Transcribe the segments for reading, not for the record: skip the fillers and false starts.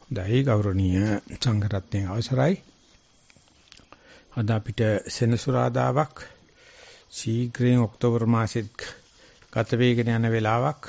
දෛ ගෞරවනීය සංඝරත්නයේ අවසරයි. අද අපිට සෙනසුරාදාවක් ශීඝ්‍රයෙන් ඔක්තෝබර් මාසෙත් ගත වේගෙන යන වෙලාවක්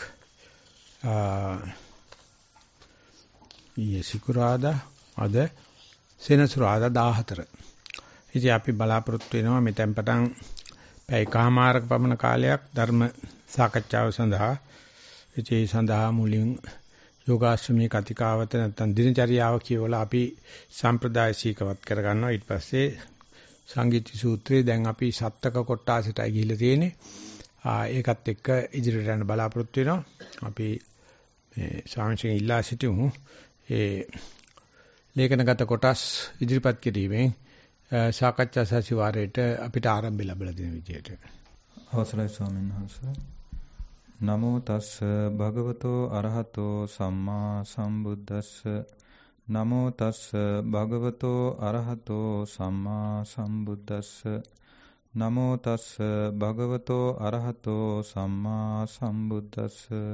ඊයේ සිකුරාදා අද සෙනසුරාදා 14. ඉතින් අපි බලාපොරොත්තු වෙනවා මෙතෙන් පටන් පැයකමාරක පමණ කාලයක් ධර්ම සාකච්ඡාව සඳහා ඒ සඳහා මුලින් යෝගාශ්‍රමී කතිකාවත නැත්නම් දිනචරියාව කියවලා අපි සම්ප්‍රදාය සීකවත් කරගන්නවා. ඊට පස්සේ සංගීති සූත්‍රයේ දැන් අපි සත්තක කොටාසටයි ගිහිල්ලා තියෙන්නේ. ඒකත් එක්ක ඉදිරියට යන්න බලාපොරොත්තු වෙනවා. අපි මේ ස්වාමීන් ඉල්ලා සිටිමු. ඒ ලේඛනගත කොටස් ඉදිරිපත් කිරීමෙන් සාකච්ඡා සතිವಾರයට අපිට ආරම්භය ලැබලා දෙන විදියට. අවසරයි ස්වාමීන් වහන්සේ. නමෝ තස්ස භගවතෝ අරහතෝ සම්මා සම්බුද්දස්ස නමෝ තස්ස භගවතෝ අරහතෝ සම්මා සම්බුද්දස්ස නමෝ තස්ස භගවතෝ අරහතෝ සම්මා සම්බුද්දස්ස.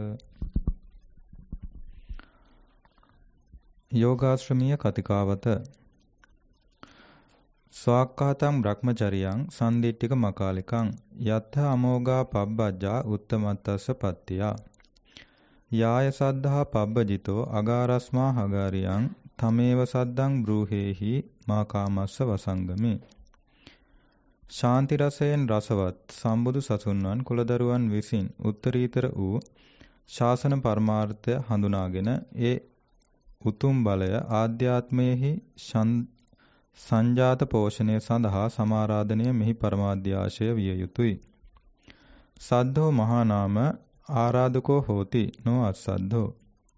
යෝගාශ්‍රමීය කතිකාවත ස්වාක්ඛාතං බ්‍රහ්මචරියං සම්දිට්ඨික මකාලිකං යත්ථ අමෝඝා පබ්බජ්ජා උත්තමත්තස්ස පත්තියා යාය සද්ධා පබ්බජිතෝ අගාරස්මා හගාරියං තමේව සද්දං බ්‍රූහෙහි මා කාමස්ස වසංගමි. ශාන්ති රසයෙන් රසවත් සම්බුදු සසුන්වන් කුලදරුවන් විසින් උත්තරීතර වූ ශාසන පරමාර්ථය හඳුනාගෙන ඒ උතුම් බලය ආධ්‍යාත්මයේහි සංජාත පෝෂණය සඳහා සමාරාධනය මෙහි පරමාධ්‍යාශය විය යුතුය. සද්ධෝ මහා නාම ආරාධකෝ හෝති නෝ අස්සද්ධෝ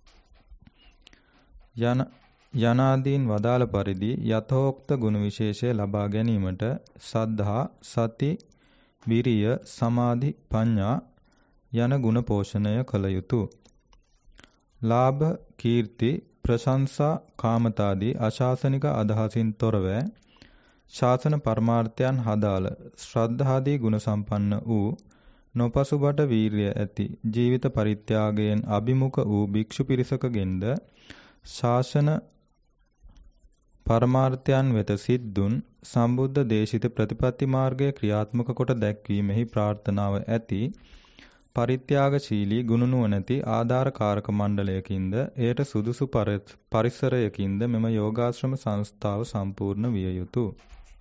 යනාදීන් වදාළ පරිදි යථෝක්ත ගුණ විශේෂය ලබා ගැනීමට සද්ධා සති විරිය සමාධි ප්‍රඥා යන ගුණ පෝෂණය කළ යුතුය. ලාභ කීර්ති ප්‍රශංසා කාමතාදී අශාසනික අදහසින් තොරව ශාසන පරමාර්ථයන් හදාළ ශ්‍රද්ධාදී ගුණ සම්පන්න වූ නොපසුබට වීරිය ඇති ජීවිත පරිත්‍යාගයෙන් අභිමුඛ වූ භික්ෂු පිරිසකගෙන්ද ශාසන පරමාර්ථයන් වෙත සිද්දුන් සම්බුද්ධ දේශිත ප්‍රතිපත්ති මාර්ගයේ ක්‍රියාත්මක කොට දැක්වීමෙහි ප්‍රාර්ථනාව ඇති පරිත්‍යාගශීලී ගුණ නුවණැති ආධාරකාරක මණ්ඩලයකින්ද එයට සුදුසු පරිසරයකින්ද මෙම යෝගාශ්‍රම සංස්ථාව සම්පූර්ණ විය යුතුය.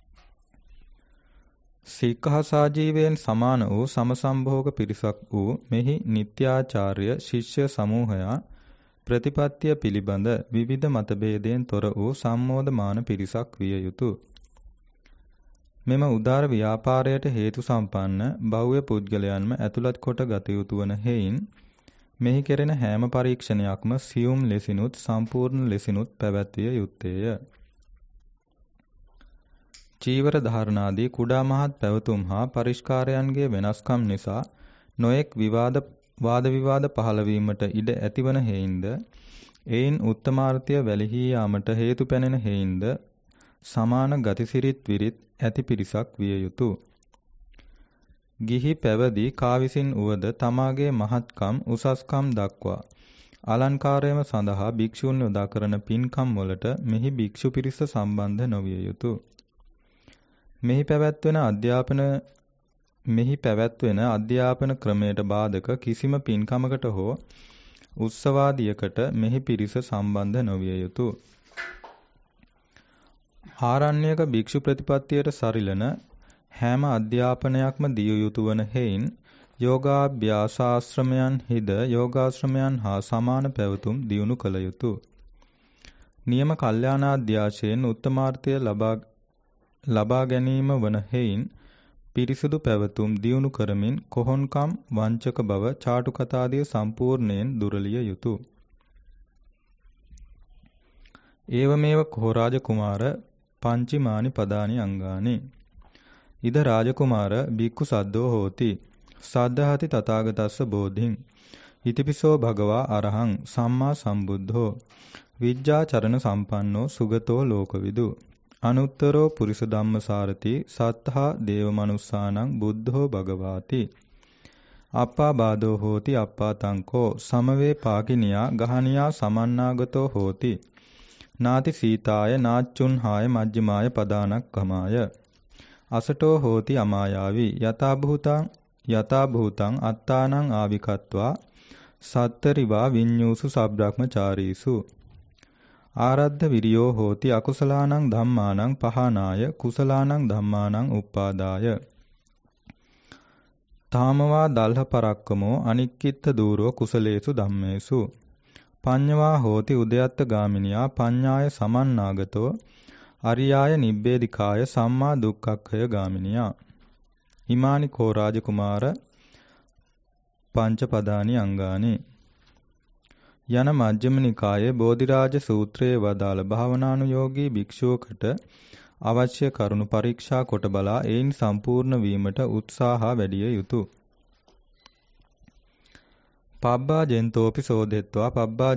සික්ඛාසාජීවයෙන් සමාන වූ සමසම්භෝග පිරිසක් වූ මෙහි නිත්‍යාචාර්ය ශිෂ්‍ය සමූහයා ප්‍රතිපත්තිය පිළිබඳ විවිධ මතභේදයෙන් තොර වූ සම්මෝධමාන පිරිසක් විය යුතුය. මෙම උදාර ව්‍යාපාරයට හේතු සම්පන්න බහුව පුද්ගලයන්ම ඇතුළත් කොට ගත යුතු වන හේයින් මෙහි කෙරෙන හැම පරීක්ෂණයක්ම සියුම් ලෙසිනුත් සම්පූර්ණ ලෙසිනුත් පැවැත්විය යුත්තේය. චීවර ධාරණාදී කුඩා මහත් පැවතුම් හා පරිස්කාරයන්ගේ වෙනස්කම් නිසා නොයෙක් වාද විවාද පහළ වීමට ඉඩ ඇතිවන හේයින්ද එයින් උත්තමාර්ථය වැළහී යාමට හේතු පැනෙන හේයින්ද සමාන ගතිසිරිත් විරිත් ඇති පිරිසක් විය යුතුය. ගිහි පැවදි කා විසින් උවද තමාගේ මහත්කම් උසස්කම් දක්වා අලංකාරයම සඳහා භික්ෂූන් යොදා කරන පින්කම් වලට මෙහි භික්ෂු පිරිස සම්බන්ධ නොවිය යුතුය. මෙහි පැවැත්වෙන අධ්‍යාපන ක්‍රමයට බාධක කිසිම පින්කමකට හෝ උත්සවාදියකට මෙහි පිරිස සම්බන්ධ නොවිය යුතුය. ආරණ්‍යක භික්ෂු ප්‍රතිපත්තියට සරිලන හැම අධ්‍යාපනයක්ම දිය යුතු වන හේයින් යෝගාභ්‍යාසාශ්‍රමයන් හිද යෝගාශ්‍රමයන් හා සමාන පැවතුම් දියුණු කළ යුතුය. නියම කල්යාණාධ්‍යාශයෙන් උත්තමාර්ථය ලබා ගැනීම වන හේයින් පිරිසුදු පැවතුම් දියුණු කරමින් කොහොන්කම් වංචක බව චාටු කතාදිය සම්පූර්ණයෙන් දුරලිය යුතුය. ඒවමේව කෝ රාජකුමාර පංචිමානි පදානි අංගානි ඉද රාජකුමාර භික්ඛු සද්දෝ හෝති සද්ධාති තථාගතස්ස බෝධින් ඉතිපිසෝ භගවා අරහං සම්මා සම්බුද්ධෝ විජ්ජාචරණ සම්පන්නෝ සුගතෝ ලෝකවිදු අනුත්තරෝ පුරිස ධම්මසාරති සත්තා දේව මනුස්සානං බුද්ධෝ භගවාති අප්පා බාධෝ හෝති අප්පා තංකෝ සමවේ පාකිනියා ගහනියා සමන්නාගතෝ හෝති නාති සීතාය නාච්චුන්හාය මජ්ජිමාය පදානක්කමාය අසටෝ හෝති අමායාවි යතා භූතං අත්තානං ආවිකත්වා සත්තරිවා විඤ්ඤූසු සබ්‍රහ්මචාරීසු ආරද්ධ විරියෝ හෝති අකුසලානං ධම්මානං පහනාය කුසලානං ධම්මානං උප්පාදාය තාමවා දල්හ පරක්කමෝ අනික්කිත්ත දූරෝ කුසලේසු ධම්මේසු පඤ්ඤවා හෝති උදයත්ත ගාමිනියා පඤ්ඤාය සමන්නාගතෝ අරියාය නිබ්බේධිකාය සම්මා දුක්ඛක්ඛය ගාමිනියා හිමානි කෝ රාජකුමාර පංච පදානි අංගානි යන මජ්ක්‍ධිම නිකායේ බෝධිරාජ සූත්‍රයේ වදාළ භාවනානුයෝගී භික්ෂුවකට අවශ්‍ය කරුණු පරීක්ෂා කොට බලා ඒන් සම්පූර්ණ වීමට උත්සාහ වැඩිය යුතුය. පබ්බා ජෙන්තෝපි සෝදෙත්වා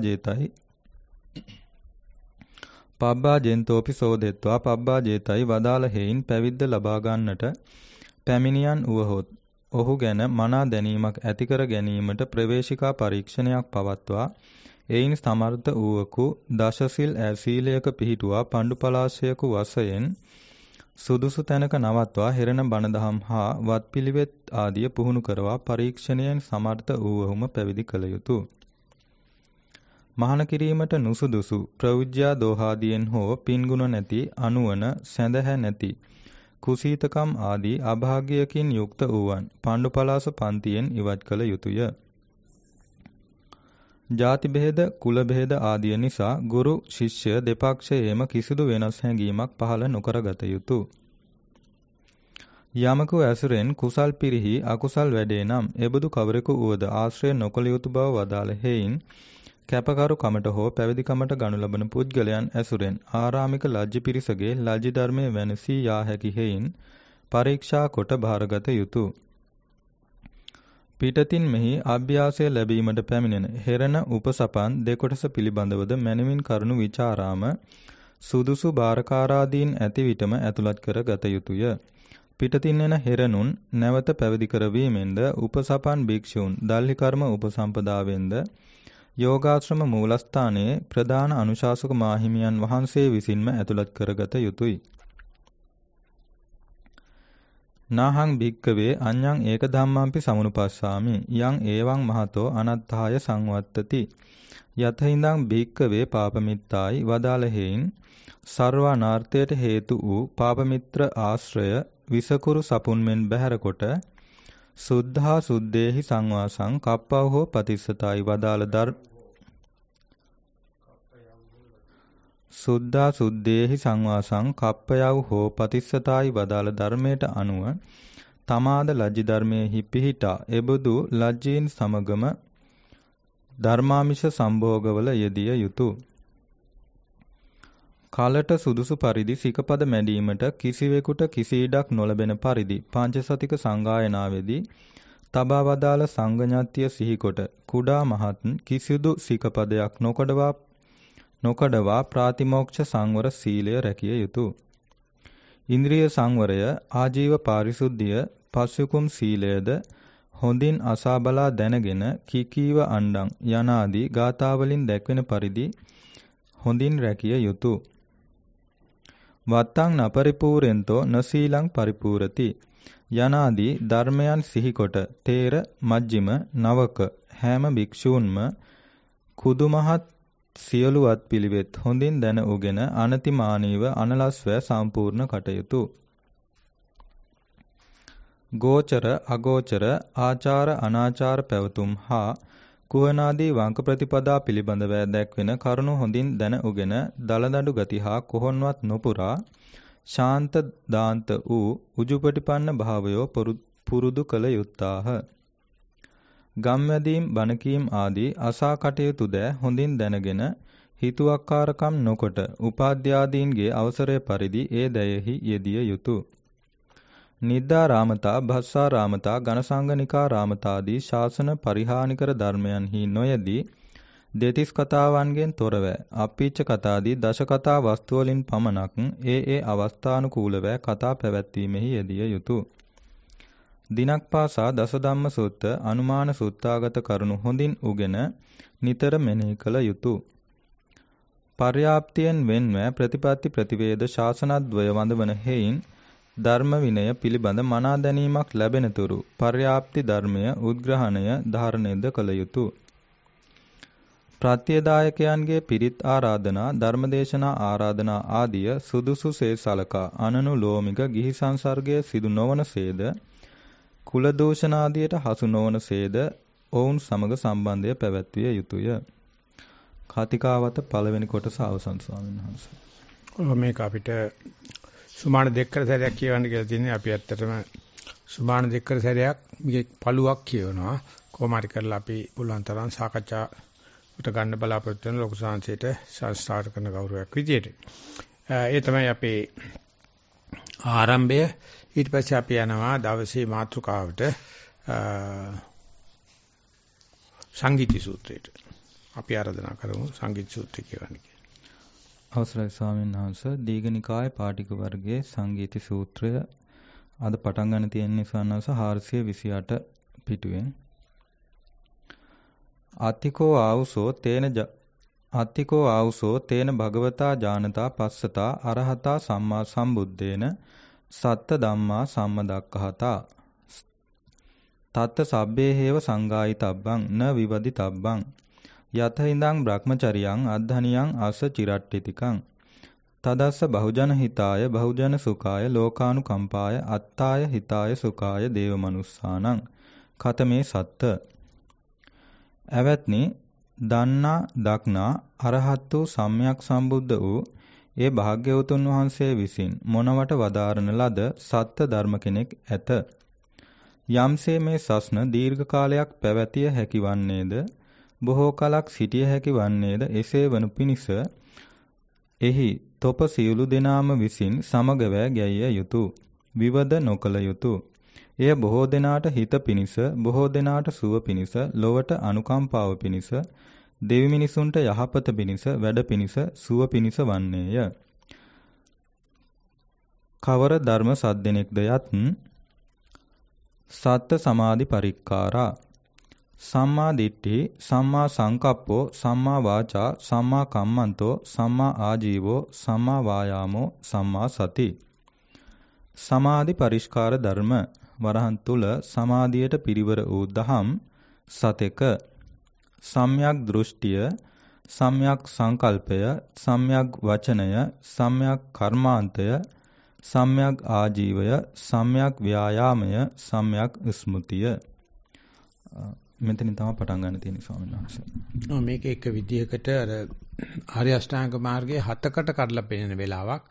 පබ්බා ජේතයි වදාළ හේයින් පැවිද්ද ලබා ගන්නට පැමිණියන් වුවහොත් ඔහු ගැන මනා දැනීමක් ඇති කර ගැනීමට ප්‍රවේශිකා පරීක්ෂණයක් පවත්වා එයින් සමර්ථ වූවකු දශසිල් සීලයක පිහිටුවා පණ්ඩු පලාශයක වශයෙන් සුදුසු තැනක නවත්වා හෙරණ බණ දහම් හා වත්පිළිවෙත් ආදිය පුහුණු කරවා පරීක්ෂණයෙන් සමර්ථ වූවහුම පැවිදි කළ යුතුය. මහාන කිරීමට නුසුදුසු ප්‍රවෘජ්‍යා දෝහාදියෙන් හෝ පින්ගුණ නැති අනුවන සැඳහැ නැති කුසීතකම් ආදී අභාග්‍යයකින් යුක්ත වූවන් පණ්ඩු පලාස පන්තියෙන් ඉවත් කළ යුතුය. ජාති බෙහෙද කුල බෙහෙද ආදිය නිසා ගුරු ශිෂ්‍ය දෙපක්ෂයේම කිසිදු වෙනස් හැඟීමක් පහළ නොකරගත යුතුය. යමකු ඇසුරෙන් කුසල් පිරිහි අකුසල් වැඩේ නම් එබඳු කවරෙකු වුවද ආශ්‍රය නොකළ යුතු බව වදාළ හේයින් කැපකරු කමට හෝ පැවිදි කමට ගනු ලබන පුද්ගලයන් ඇසුරෙන් ආරාමික ලජ්ජ පිරිසගේ ලජ්ජ ධර්මයේ වෙනසී යා හැකි හේයින් පරීක්ෂා කොට භාරගත යුතුය. පිටතින් මෙහි අභ්‍යාසය ලැබීමට පැමිණෙන හෙරණ උපසපන් දෙකොටස පිළිබඳවද මැනවින් කරුණු විචාරාම සුදුසු බාරකාරාදීන් ඇති විටම ඇතුළත් කර ගත යුතුය. පිටතින් එන හෙරණුන් නැවත පැවිදි කරවීමෙන්ද උපසපන් භික්ෂූන් දල්හි කර්ම උපසම්පදාවෙන්ද යෝගාශ්‍රම මූලස්ථානයේ ප්‍රධාන අනුශාසක මාහිමියන් වහන්සේ විසින්ම ඇතුළත් කරගත යුතුය. නාහං භික්කවේ අඤ්ඤං ඒක ධම්මංපි සමුනුපස්සාමි යං ඒවං මහතෝ අනත්තාය සංවත්තති යතහිඳං භික්කවේ පාපමිත්තායි වදාළ හේයින් සර්වානාර්ථයට හේතු වූ පාපමිත්‍ර ආශ්‍රය විසකුරු සපුන් මෙන් බැහැර කොට සුද්ධා සුද්දේහි සංවාසං කප්පව හෝ පතිස්සතයි වදාළ සුද්ධා සුද්දේහි සංවාසං කප්පයව හෝ පතිස්සතයි වදාළ ධර්මයට අනුව තමාද ලජ්ජි ධර්මයේහි පිහිටා එබඳු ලජ්ජීන් සමගම ධර්මාමිෂ සම්භෝගවල යෙදිය යුතුය. කාලට සුදුසු පරිදි සිකපද මැඩීමට කිසිවෙකුට කිසි ඉඩක් නොලැබෙන පරිදි පංචසතික සංගායනාවේදී තබා වදාළ සංඝඥාත්‍ය සිහිකොට කුඩා මහත් කිසිදු සිකපදයක් නොකඩවා ප්‍රාතිමෝක්ෂ සංවර සීලය රැකිය යුතුය. ඉන්ද්‍රිය සංවරය, ආජීව පාරිශුද්ධිය, පස්විකුම් සීලයද හොඳින් අසා බලා දැනගෙන කිකීව අණ්ඩං යනාදී ගාථාවලින් දැක්වෙන පරිදි හොඳින් රැකිය යුතුය. වත්තං නපරිපූරෙන්තෝ නසීලං පරිපූරති යනාදී ධර්මයන් සිහිකොට තේර මජ්ජිම නවක හැම භික්ෂූන්ම කුදුමහත් සියලුවත් පිළිවෙත් හොඳින් දැන උගෙන අනතිමානීව අනලස්ව සම්පූර්ණ කටයුතු. ගෝචර අගෝචර ආචාර අනාචාර පැවතුම් හා කුහනාදී වංක ප්‍රතිපදා පිළිබඳව දැක්වෙන කරුණු හොඳින් දැන උගෙන දලදඬු ගති හා කොහොන්වත් නොපුරා ශාන්ත දාන්ත වූ උජුපටිපන්න භාවයෝ පුරුදු කළ යුත්තාහ. ගම්වැදීම් බණකීම් ආදී අසා කටයුතු ද හොඳින් දැනගෙන හිතුවක්කාරකම් නොකොට උපාධ්‍යාදීන්ගේ අවසරය පරිදි ඒ දැයෙහි යෙදිය යුතුය. නිද්දාරාමතා, භස්සාරාමතා, ඝනසංගනිකාරාමතාදී ශාසන පරිහානිකර ධර්මයන්හි නොයදී දෙතිස් කතාවන්ගෙන් තොරව අපීච්ච කතාදී දශ කතා වස්තුවලින් පමණක් ඒ අවස්ථානුකූලව කතා පැවැත්වීමෙහි යෙදිය යුතුය. දිනක් පාසා දසධම්ම සූත්‍ර, අනුමාන සූත්‍රාගත කරුණු හොඳින් උගෙන නිතර මෙනෙහි කළ යුතුය. පර්යාප්තියෙන් වෙන්ව ප්‍රතිපatti ප්‍රතිවේද ශාසනද්වය වඳවන හේයින් ධර්ම විනය පිළිබඳ මනා දැනීමක් ලැබෙන තුරු පර්යාප්ති ධර්මය උද්ග්‍රහණය ධාරණයද කළ යුතුය. ප්‍රත්‍යදායකයන්ගේ පිරිත් ආරාධනා ධර්මදේශනා ආරාධනා ආදිය සුදුසුසේ සලකා අනනුලෝමික ගිහි සංසර්ගය සිදු නොවනසේද කුල දූෂණාදියට හසු නොවනසේද ඔවුන් සමග සම්බන්ධය පැවැත්විය යුතුය. කතිකාවත පළවෙනි කොටස අවසන් ස්වාමීන් වහන්සේ. මේක අපිට සුමාන දෙකකට සැරයක් කියවන්න කියලා තියෙනවා. අපි ඇත්තටම සුමාන දෙකකට සැරයක් මේක පළුවක් කියවනවා. කොහොම හරි කරලා අපි පුළුවන් තරම් සාකච්ඡාවට ගන්න බලාපොරොත්තු වෙන ලොකු සංසයට සංස්ථාර කරන ගෞරවයක් විදියට. ඒ තමයි අපේ ආරම්භය. ඊට පස්සේ අපි යනවා දවසේ මාතෘකාවට සංගීති සූත්‍රයට. අපි ආරාධනා කරමු සංගීත සූත්‍රය කියවන්න කියලා. අවසරයි ස්වාමීන් වහන්සේ. දීඝනිකාය පාටික වර්ගයේ සංගීති සූත්‍රය අද පටන් ගන්න තියෙන ස්වාමීන් වහන්සේ 428 පිටුවෙන්. අත්තිකෝ ආවුසෝ තේන භගවතා ජානතා පස්සතා අරහතා සම්මා සම්බුද්දේන සත්ත ධම්මා සම්මදක්ඛහතා තත්ත සබ්බේ හේව සංගායිතබ්බං න විවදිතබ්බං යතහිඳං බ්‍රහ්මචරියං අද්ධනියං අස චිරට්ඨිතිකං තදස්ස බහුජන හිතාය බහුජන සුඛාය ලෝකානුකම්පාය අත්තාය හිතාය සුඛාය දේවමනුස්සානං කතමේ සත්ත. ඇවැත්නි දන්නා දක්නා අරහත් වූ සම්්‍යක් සම්බුද්ධ වූ ඒ භාග්‍යවතුන් වහන්සේ විසින් මොනවට වදාරන ලද සත්‍ය ධර්ම කෙනෙක් ඇත. යම්සේ මේ සස්න දීර්ඝ කාලයක් පැවැතිය හැකි වන්නේද බොහෝ කලක් සිටිය හැකි වන්නේද එසේ වනු පිණිස එහි තොප සියලු දෙනාම විසින් සමගවැ ගැයිය යුතුය. විවද නොකළ යුතුය. එය බොහෝ දෙනාට හිත පිණිස බොහෝ දෙනාට සුව පිණිස ලොවට අනුකම්පාව පිණිස දෙවි මිනිසුන්ට යහපත පිණිස වැඩ පිණිස සුව පිණිස වන්නේය. කවර ධර්ම සද්දෙනෙක්ද යත් සත්ත සමාධි පරික්කාරා සම්මා දිට්ඨි සම්මා සංකප්පෝ සම්මා වාචා සම්මා කම්මන්තෝ සම්මා ආජීවෝ සම්මා වායාමෝ සම්මා සති. සමාධි පරිස්කාර ධර්ම වරහන් තුල සමාධියට පිරිවර වූ දහම් සතෙක සම්‍යක් දෘෂ්ටිය සම්‍යක් සංකල්පය සම්‍යක් වචනය සම්‍යක් කර්මාන්තය සම්‍යක් ආජීවය සම්‍යක් ව්‍යායාමය සම්‍යක් ස්මෘතිය. මෙතනින් තමයි පටන් ගන්න තියෙන්නේ ස්වාමීන් වහන්සේ. මේක එක විදිහකට අර ආර්ය අෂ්ටාංග මාර්ගයේ 7කට කඩලා පෙන්නන වෙලාවක්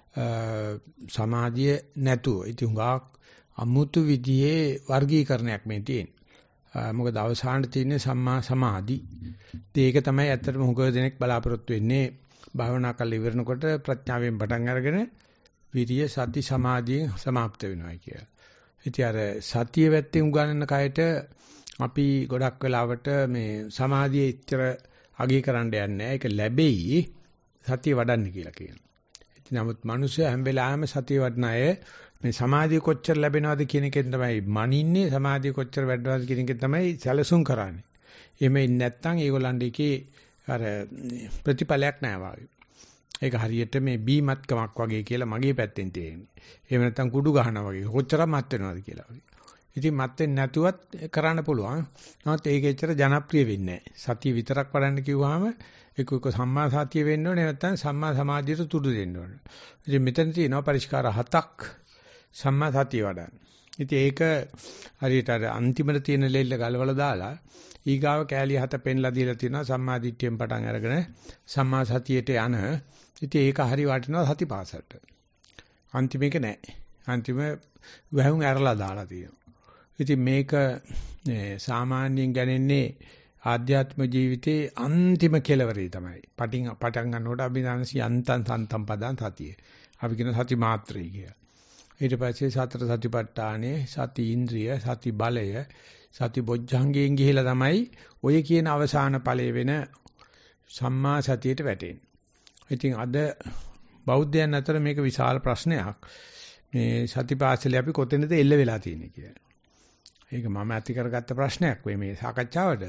සමාධිය නැතුව ඉතින් හුඟක් අමුතු විදිහේ වර්ගීකරණයක් මේ තියෙන්නේ. මොකද අවසානයේ තියෙන්නේ සම්මා සමාධි. ඒක තමයි ඇත්තටම හුඟ දෙනෙක් බලාපොරොත්තු වෙන්නේ භාවනා කරලා ඉවරනකොට ප්‍රඥාවෙන් පටන් අරගෙන විරිය සති සමාධියෙන් සමාප්ත වෙනවා කියලා. ඉතින් අර සතිය වැත්තෙන් උගන්වන කයට අපි ගොඩක් වෙලාවට මේ සමාධිය ඉච්චර අගය කරන්න යන්නේ නැහැ. ඒක ලැබෙයි සතිය වඩන්න කියලා කියනවා. ඉතින් නමුත් මිනිස්සු හැම වෙලාවෙම සතිය වඩන අය මේ සමාධිය කොච්චර ලැබෙනවද කියන එකෙන් තමයි මනින්නේ. සමාධිය කොච්චර වැඩනවද කියන එකෙන් තමයි සැලසුම් කරන්නේ. එහෙම නැත්නම් ඒගොල්ලන්ට එකේ අර ප්‍රතිඵලයක් නැහැ වාගේ. ඒක හරියට මේ බීමත්කමක් වගේ කියලා මගේ පැත්තෙන් තේරෙන්නේ. එහෙම නැත්නම් කුඩු ගහනවා වගේ. කොච්චර මත් වෙනවද කියලා වගේ. ඉතින් මත් වෙන්නේ නැතුවත් කරන්න පුළුවන්. නමුත් ඒක එච්චර ජනප්‍රිය වෙන්නේ නැහැ. සතිය විතරක් වඩන්න කිව්වහම එක සම්මා සතිය වෙන්න ඕනේ නැත්නම් සම්මා සමාධියට තුඩු දෙන්න ඕනේ. ඉතින් මෙතන තියෙනවා පරිස්කාර 7ක් සම්මා සතිය වඩන්න. ඉතින් ඒක හරියට අර අන්තිමට තියෙන ලෙල්ල ගලවලා දාලා ඊගාව කෑලි 7 පෙන්ලා දීලා තියෙනවා සම්මා දිට්ඨියෙන් පටන් අරගෙන සම්මා සතියට යන. ඉතින් ඒක හරි වටිනවා සතිපාසලට. අන්තිම එක නෑ. අන්තිම වැහුම් ඇරලා දාලා තියෙනවා. ඉතින් මේක සාමාන්‍යයෙන් ගන්නේ ආධ්‍යාත්ම ජීවිතයේ අන්තිම කෙලවරේ තමයි. පටන් ගන්නකොට අභිධානසි යන්තම් සන්තම් පදං සතිය. අපි කියන සති මාත්‍රය කියලා. ඊට පස්සේ සතර සතිපට්ඨානේ සති ඉන්ද්‍රිය සති බලය සති බොජ්ජංගයෙන් ගිහිලා තමයි ඔය කියන අවසාන ඵලය වෙන සම්මා සතියට වැටෙන්නේ. ඉතින් අද බෞද්ධයන් අතර මේක විශාල ප්‍රශ්නයක්. මේ සතිපාසලේ අපි කොතැනද එල්ල වෙලා තියෙන්නේ කියලා. ඒක මම ඇති කරගත්ත ප්‍රශ්නයක් වෙයි මේ සාකච්ඡාවට.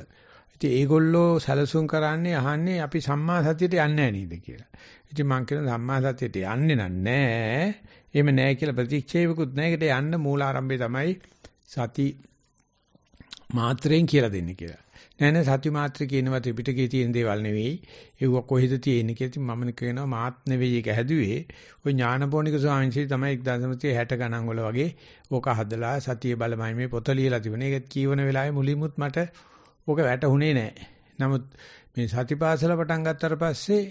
ඉතින් ඒගොල්ලෝ සැලසුම් කරන්නේ අහන්නේ අපි සම්මා සතියට යන්නේ නැහැ නේද කියලා. ඉතින් මම කියනවා සම්මා සතියට යන්නේ නැහැ. එහෙම නැහැ කියලා ප්‍රතික්ෂේපකුත් නැහැ. ඒකට යන්න මූල ආරම්භය තමයි සති මාත්‍රයෙන් කියලා දෙන්නේ කියලා. නෑ සති මාත්‍ර කියනවා ත්‍රිපිටකයේ තියෙන දේවල් නෙවෙයි. ඒව කොහෙද තියෙන්නේ කියලා. ඉතින් මම කියනවා මාත් නෙවෙයි ඒක හැදුවේ. ওই ඥානපෝනික ස්වාමීන් වහන්සේ තමයි 1960 ගණන් වල වගේ ඕක හදලා සතිය බලමයි මේ පොත ලියලා තිබුණේ. ඒකත් කියවන වෙලාවේ මුලින්මුත් මට ඕක වැටහුනේ නෑ. නමුත් මේ සතිපාසල පටන් ගත්තට පස්සේ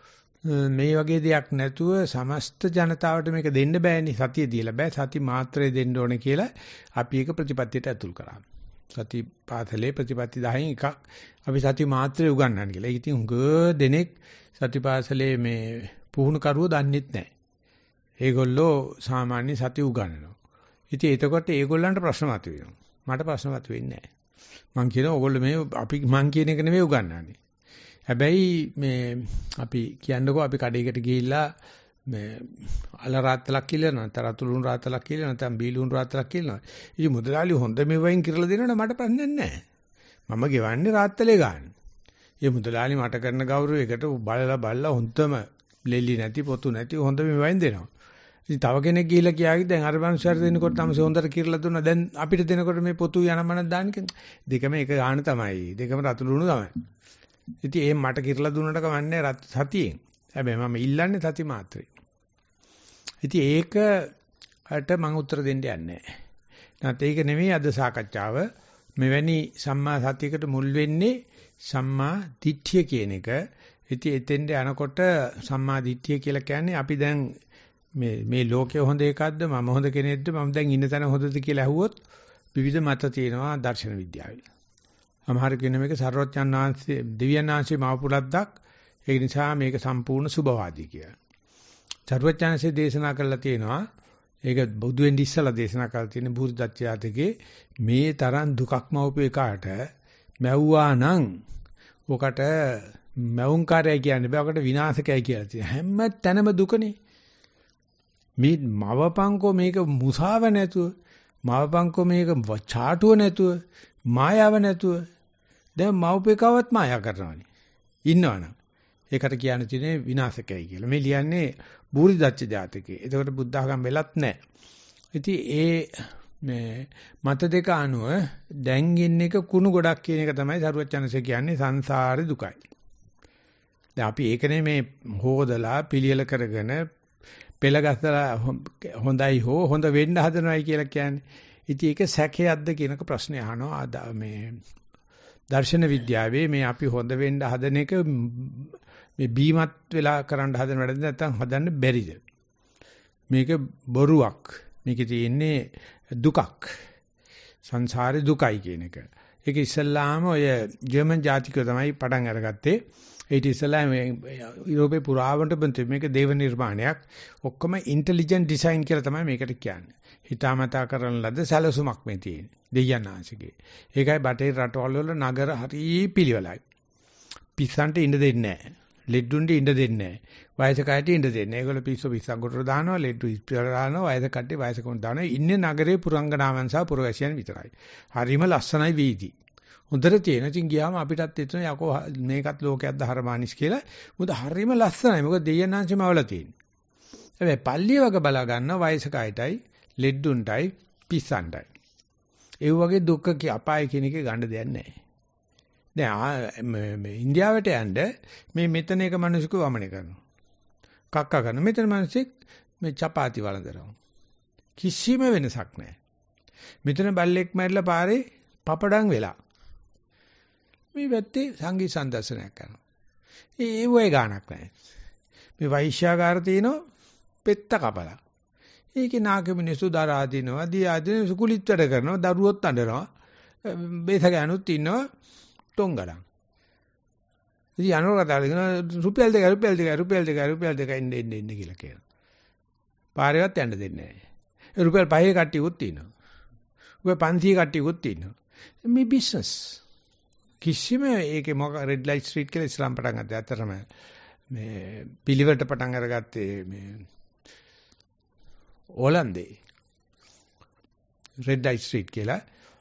මේ වගේ දෙයක් නැතුව සමස්ත ජනතාවට මේක දෙන්න බෑනේ. සතිය දීලා බෑ. සති මාත්‍රය දෙන්න ඕනේ කියලා අපි ඒක ප්‍රතිපත්තියට ඇතුල් කරා. සති පාසලේ ප්‍රතිපත්ති 10න් එකක් අපි සති මාත්‍රය උගන්වන්න කියලා. ඒක ඉතින් හුඟ දෙනෙක් සති පාසලේ මේ පුහුණු කරුවෝ දන්නෙත් නැහැ. ඒගොල්ලෝ සාමාන්‍ය සති උගන්වනවා. ඉතින් එතකොට ඒගොල්ලන්ට ප්‍රශ්න මතුවෙනවා. මට ප්‍රශ්න මතුවෙන්නේ නැහැ. මං කියනවා ඕගොල්ලෝ මේ අපි මං කියන එක නෙමෙයි උගන්වන්නේ. හැබැයි මේ අපි කියන්නකෝ අපි කඩේකට ගිහිල්ලා මේ අල රාත්තලක් කියලා නැත්නම් රතුළුන් රාත්තලක් කියලා නැත්නම් බීලුන් රාත්තලක් කියලා. ඉතින් මුදලාලි හොඳ මෙවයින් කිරලා දෙනවනේ මට ප්‍රශ්නයක් නැහැ. මම ගෙවන්නේ රාත්තලේ ගන්න. ඒ මුදලාලි මට කරන ගෞරවයකට බලලා හොඳම ලෙලි නැති පොතු නැති හොඳ මෙවයින් දෙනවා. ඉතින් තව කෙනෙක් ගිහිල්ලා කියාවි දැන් අර මනුස්සයාට දෙනකොට තමයි හොඳට කිරලා දුන්නා. දැන් අපිට දෙනකොට මේ පොතු යනමන දාන්නේ දෙකම එක ගාන තමයි. දෙකම රතුළුණු තමයි. ඉතින් ඒ මට කිරලා දුන්නට කමන්නේ සතියෙන්. හැබැයි මම ඉල්ලන්නේ සති මාත්‍රේ. ඉතින් ඒකට මම උත්තර දෙන්න යන්නේ නැහැ. නැත්නම් ඒක නෙමෙයි අද සාකච්ඡාව. මෙවැනි සම්මා සතියකට මුල් වෙන්නේ සම්මා දිට්ඨිය කියන එක. ඉතින් එතෙන්ට යනකොට සම්මා දිට්ඨිය කියලා කියන්නේ අපි දැන් මේ ලෝකයේ හොඳ එකක්ද මම හොඳ කෙනෙක්ද මම දැන් ඉන්න තැන හොඳද කියලා අහුවොත් විවිධ මත තියෙනවා දර්ශන විද්‍යාවේ. අමහර කියන මේක සර්වඥාන් වහන්සේ දිව්‍යඥාන් වහන්සේ මාපුරද්දක්. ඒ නිසා මේක සම්පූර්ණ සුභවාදී කියලා. සර්වඥාන්සේ දේශනා කළා තියෙනවා ඒක බුදු වෙන්න ඉස්සලා දේශනා කරලා තියෙන බුද්ධ ජාතකයේ මේ තරම් දුකක් මවපු එකාට මැව්වා නම් ඔකට මැවුම්කාරයයි කියන්නේ බෑ ඔකට විනාශකයයි කියලා තියෙනවා. හැම තැනම දුකනේ. මේ මවපංකෝ මේක මුසාව නැතුව මවපංකෝ මේක චාටුව නැතුව මායාව නැතුව දැන් මවපේකවත් මායා කරනවානේ. ඉන්නවනම් ඒකට කියන්න තියෙන්නේ විනාශකයයි කියලා. මේ ලියන්නේ බූරිදච්ච ජාතකයේ. ඒකට බුද්ධ ආගම වෙලත් නැහැ. ඉතින් මේ මත දෙක අනුව දැන් ඉන්න එක කුණු ගොඩක් කියන එක තමයි සරුවචනසේ කියන්නේ සංසාරේ දුකයි. දැන් අපි ඒකනේ මේ හොදලා පිළියෙල කරගෙන පෙළගස්සලා හොඳයි හෝ හොඳ වෙන්න හදනවයි කියලා කියන්නේ. ඉතින් ඒක සැකයක්ද කියනක ප්‍රශ්නේ අහනවා මේ දර්ශන විද්‍යාවේ මේ අපි හොඳ වෙන්න හදන එක මේ බීමත් වෙලා කරන්න හදන වැඩද නැත්නම් හදන්න බැරිද? මේක බොරුවක්. මේකේ තියෙන්නේ දුකක්. සංසාරේ දුකයි කියන එක. ඒක ඉස්සල්ලාම ඔය ජර්මන් ජාතිකයෝ තමයි පටන් අරගත්තේ. ඊට ඉස්සල්ලාම යුරෝපේ පුරාවට මේක දේව නිර්මාණයක්. ඔක්කොම ඉන්ටෙලිජන්ට් ඩිසයින් කියලා තමයි මේකට කියන්නේ. හිතාමතා කරන ලද සැලසුමක් මේ තියෙන්නේ. දෙයයන්ාංශිකේ. ඒකයි බටේ රටවල් වල නගර හරි පිළිවෙලයි. පිස්සන්ට ඉන්න දෙන්නේ නැහැ. ලෙඩුන්ට ඉන්න දෙන්නේ නැහැ. වයසකයට ඉන්න දෙන්නේ නැහැ. ඒගොල්ලෝ පිස්සක් ගොඩට දානවා, ලෙඩු ඉස්පිරට දානවා, වයස කට්ටිය වයසකම දානවා. ඉන්නේ නගරේ පුරංගනාවන් සහ පුරවැසියන් විතරයි. හරිම ලස්සනයි වීදි. හොඳට තියෙන. ඉතින් ගියාම අපිටත් එතන යකෝ මේකත් ලෝකයක් දහරමානිස් කියලා. මොකද හරිම ලස්සනයි. මොකද දෙයයන්ාංශෙම අවල තියෙන්නේ. හැබැයි පල්ලිය වගේ බලා ගන්න වයසකයටයි, ලෙඩුන්ටයි, පිස්සන්ටයි. ඒ වගේ දුක්ඛ අපාය කියන එකේ ගන්න දෙයක් නැහැ. දැන් මේ ඉන්දියාවට යන්න මේ මෙතන එක මිනිස්සුක වමනේ කරනවා. කක්ක කරන මෙතන මිනිස්සෙක් මේ චපාති වළඳනවා. කිසිම වෙනසක් නැහැ. මෙතන බල්ලෙක් මැරිලා පාරේ පපඩම් වෙලා. මේ වැත්තේ සංගීත සම්දර්ශනයක් කරනවා. ඒ වගේ ගාණක් නැහැ. මේ වෛශ්‍යාගාර තියෙනවා පෙත්ත කපලා. ඒකේ නාග මිනිස්සු දරා දිනවා, දියා දින සුකුලිත් වැඩ කරනවා, දරුවොත් අඬනවා. බේස ගෑනුත් ඉන්නවා ටොංගඩම්. ඉතින් අනෝර කතාවල කියන රුපියල් 2 එන්න කියලා කියනවා. පාරේවත් යන්න දෙන්නේ නැහැ. ඒ රුපියල් 5 කට්ටියකුත් ඉන්නවා. රුපියල් 500 කට්ටියකුත් ඉන්නවා. මේ බිස්නස් කිසිම ඒකේ මොක රෙඩ් ලයිට් ස්ට්‍රීට් කියලා ඉස්ලාම් පටන් ගත්තා. ඇත්තටම මේ පිළිවෙලට පටන් අරගත්තේ මේ ඕලන්දේ රෙඩ් ලයිට් ස්ට්‍රීට් කියලා.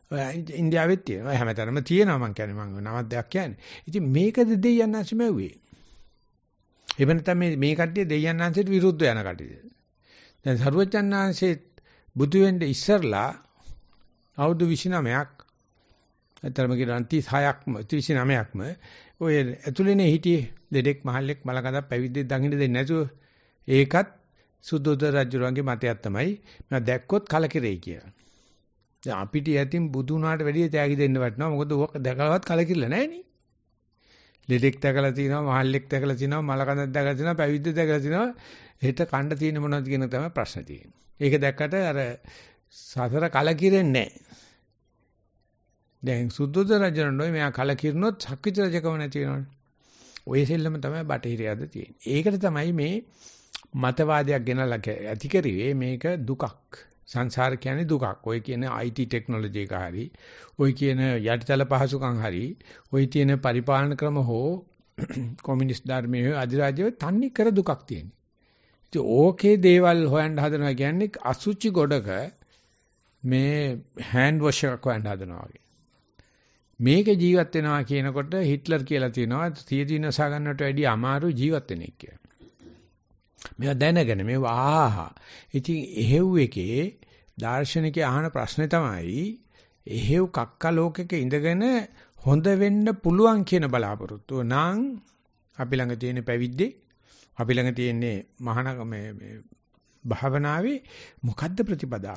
ඉන්දියාවෙත් තියෙනවා. හැමතැනම තියෙනවා මං කියන්නේ මං නවත් දෙයක් කියන්නේ. ඉතින් මේකද දෙයයන් ආංශ මැව්වේ. ඒ වෙන තමයි මේ කට්ටිය දෙයයන් ආංශයට විරුද්ධ යන කට්ටිය. දැන් සරුවචන් ආංශේ බුදු වෙන්න ඉස්සරලා අවුරුදු 29ක් අතරම කියනවා 36ක්ම 39ක්ම ඔය ඇතුළේනේ හිටියේ දෙඩෙක් මහල්ලෙක් මලකඳක් පැවිද්දෙක් දඟින්න දෙන්නේ නැතුව ඒකත් සුද්ධෝදන රජුගේ මතයක් තමයි මම දැක්කොත් කලකිරෙයි කියලා. දැන් අපිට යතින් බුදු වුණාට වැඩිය තෑගි දෙන්න වටනවා. මොකද ඕක දැකලවත් කලකිරලා නැහැ නේ. දෙඩෙක් දැකලා තිනවා, මහල්ලෙක් දැකලා තිනවා, මලකඳක් දැකලා තිනවා, පැවිද්දෙක් දැකලා තිනවා. හෙට කණ්ඩ තියෙන මොනවද කියන තමයි ප්‍රශ්නේ තියෙන්නේ. ඒක දැක්කට අර සතර කලකිරෙන්නේ නැහැ. දැන් සුද්ධෝදන රජුණෝයි මෙයා කලකිරුණොත් සක්විති රජකම නැති වෙනවනේ. ඔය සෙල්ලම තමයි බටහිරයද තියෙන්නේ. ඒකට තමයි මේ මතවාදයක් ගෙනලා ඇති කරුවේ මේක දුකක්. සංසාර කියන්නේ දුකක්. ඔය කියන IT ටෙක්නොලොජි එක හරි, ඔය කියන යටිතල පහසුකම් හරි, ඔය තියෙන පරිපාලන ක්‍රම හෝ කොමියුනිස්ට් ධර්මයේ අධිරාජ්‍යයේ තන්නේ කර දුකක් තියෙනවා. ඉතින් ඕකේ දේවල් හොයන්න හදනවා කියන්නේ අසුචි ගොඩක මේ හෑන්ඩ් වොෂ් එකක් හොයන්න හදනවා වගේ. මේක ජීවත් වෙනවා කියනකොට හිට්ලර් කියලා තියෙනවා සියදී නසා ගන්නට වැඩිය අමාරු ජීවත් වෙන එක කියලා. මේවා දැනගෙන මේවා ආහා. ඉතින් එහෙව් එකේ දාර්ශනිකයා අහන ප්‍රශ්නේ තමයි එහෙව් කක්ක ලෝකෙක ඉඳගෙන හොඳ වෙන්න පුළුවන් කියන බලාපොරොත්තුව නම් අපි ළඟ තියෙන පැවිද්දේ අපි ළඟ තියෙන්නේ මහාන මේ භාවනාවේ මොකද්ද ප්‍රතිපදාව?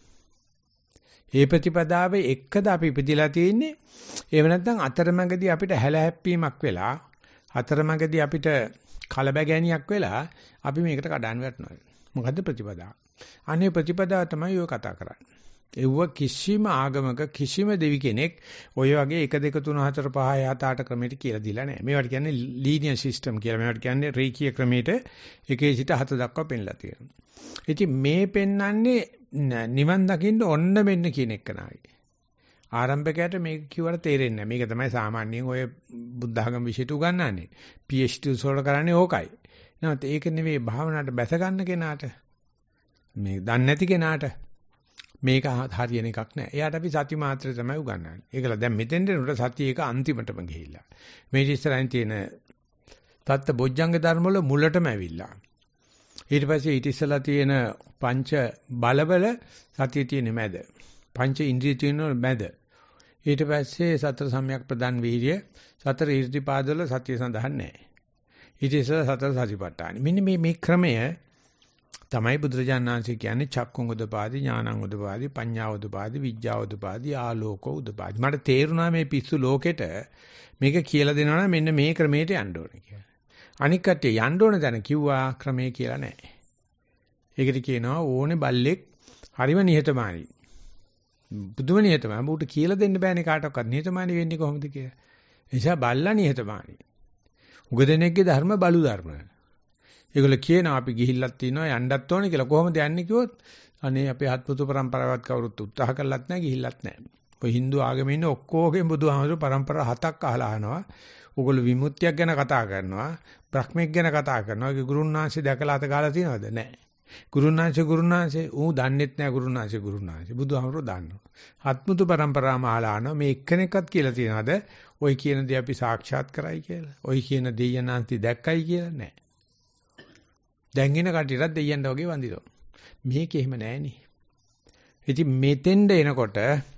ඒ ප්‍රතිපදාවේ එක්කද අපි ඉපදිලා තියෙන්නේ? එහෙම නැත්නම් අතරමඟදී අපිට හැලහැප්පීමක් වෙලා අතරමඟදී අපිට කලබගෑනියක් වෙලා අපි මේකට කඩාන වැටෙනවා. මොකද්ද ප්‍රතිපදාව? අනේ ප්‍රතිපදාව තමයි ඔය කතා කරන්නේ. ඒව කිසිම ආගමක කිසිම දෙවි කෙනෙක් ඔය වගේ 1 2 3 4 5 6 7 8 ක්‍රමයට කියලා දීලා නැහැ. මේවට කියන්නේ ලීනියර් සිස්ටම් කියලා. මේවට කියන්නේ රේඛීය ක්‍රමයට 1 සිට 7 දක්වා පෙන්ලා තියෙනවා. ඉතින් මේ පෙන්වන්නේ නිවන් දකින්න ඔන්න මෙන්න කියන එක නායි. ආරම්භකයට මේක කිව්වට තේරෙන්නේ නැහැ. මේක තමයි සාමාන්‍යයෙන් ඔය බුද්ධ ආගම විශේෂට උගන්වන්නේ. PhD උසවල කරන්නේ ඕකයි. නමුත් ඒක නෙවෙයි භාවනාවට බැස ගන්න කෙනාට මේ දන්නේ නැති කෙනාට මේක හරියන එකක් නෑ. එයාට අපි සති මාත්‍රේ තමයි උගන්වන්නේ. ඒකලා දැන් මෙතෙන් දෙනකොට සතිය එක අන්තිමටම ගිහිල්ලා. මේ ඉස්සරහින් තියෙන තත්ත බොජ්ජංග ධර්ම වල මුලටම ඇවිල්ලා. ඊට පස්සේ ඊට ඉස්සලා තියෙන පංච බලවල සතිය තියෙන මැද. පංච ඉන්ද්‍රිය තියෙන මැද. ඊට පස්සේ සතර සම්‍යක් ප්‍රදාන් වීර්ය සතර ඊර්ධිපාදවල සතිය සඳහන් නැහැ. ඊට ඉස්සලා සතර සතිපට්ඨාන. මෙන්න මේ ක්‍රමය තමයි බුදුරජාණන් වහන්සේ කියන්නේ චක්කුං උදපාදි ඥානං උදපාදි පඤ්ඤා උදපාදි විඥා උදපාදි ආලෝකෝ උදපාදි. මට තේරුණා මේ පිස්සු ලෝකෙට මේක කියලා දෙනවා නම් මෙන්න මේ ක්‍රමයට යන්න ඕනේ කියලා. අනික් කට්ටිය යන්න ඕන දැන කිව්වා ක්‍රමේ කියලා නැහැ. ඒකට කියනවා ඕනේ බල්ලෙක් හරිම නිහතමානී. බුදුම නිහතමානී. උඹට කියලා දෙන්න බෑනේ කාටවත් නිහතමානී වෙන්නේ කොහොමද කියලා. ඒ නිසා බල්ලා නිහතමානී. උගදෙනෙක්ගේ ධර්ම බලු ධර්ම. ඒගොල්ලෝ කියනවා අපි ගිහිල්ලක් තිනවා යන්නත් ඕනේ කියලා. කොහොමද යන්නේ කිව්වොත් අනේ අපේ හත්පුතු પરම්පරාවක් කවුරුත් උත්සාහ කළත් නැහැ ගිහිල්ලත් නැහැ. ඔය Hindu ආගමේ ඉන්න ඔක්කොගෙම බුදුහාමුදුරු પરම්පරා 7ක් අහලා අහනවා. ඕගොල්ලෝ විමුක්තියක් ගැන කතා කරනවා. බ්‍රහ්මෙක් ගැන කතා කරනවා. ඒ ගුරුන්වහන්සේ දැකලා අත ගාලා තියනවද? නැහැ. ගුරුන්වහන්සේ ඌ දන්නෙත් නැහැ ගුරුන්වහන්සේ. බුදුහාමුදුරු දන්නවා. හත්පුතු પરම්පරාවම අහලා අහනවා මේ එක්කෙනෙක්වත් කියලා තියනවද? ඔය කියන දේ අපි සාක්ෂාත් කරයි කියලා. ඔය කියන දෙයයන්ාන්ති දැක්කයි කියලා නැහැ. දැන් ඉන කටියට දෙයයන්ට වගේ වඳිනවා. මේක එහෙම නෑනේ. ඉතින් මෙතෙන්ද එනකොට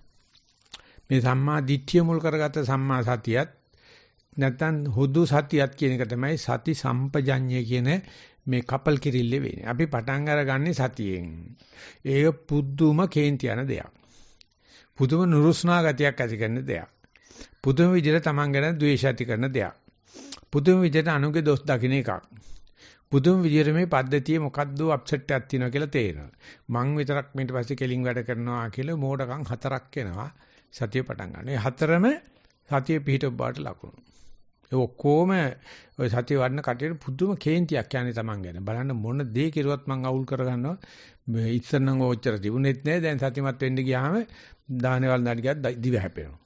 මේ සම්මා දිට්ඨිය මුල් කරගත්ත සම්මා සතියත් නැත්නම් හුදු සතියත් කියන එක තමයි සති සම්පජඤ්ඤය කියන මේ කපල් කිරිල්ලේ වෙන්නේ. අපි පටන් අරගන්නේ සතියෙන්. ඒක පුදුම කේන්ති යන දෙයක්. පුදුම නුරුස්නා ගතියක් ඇති කරන දෙයක්. පුදුම විදිහට Taman ගැන ද්වේෂ ඇති කරන දෙයක්. පුදුම විදිහට අනුගේ දොස් දකින්න එකක්. පුදුම විදිහට මේ පද්ධතියේ මොකද්ද අප්සෙට් එකක් තියෙනවා කියලා තේරෙනවා. මං විතරක් ඊට පස්සේ කෙලින් වැඩ කරනවා කියලා මෝඩකම් 4ක් එනවා. සතිය පටන් ගන්න. මේ 4ම සතිය පිහිට බාට ලකුණු. ඒ ඔක්කොම ඔය සතිය වඩන කටියට පුදුම කේන්තියක් කියන්නේ Taman ගැන. බලන්න මොන දේ කෙරුවත් මං අවුල් කරගන්නවා. මේ ඉස්සර නම් ඔච්චර තිබුණෙත් නෑ. දැන් සතියමත් වෙන්න ගියාම දානවල නඩ ගියත් දිව හැපෙනවා.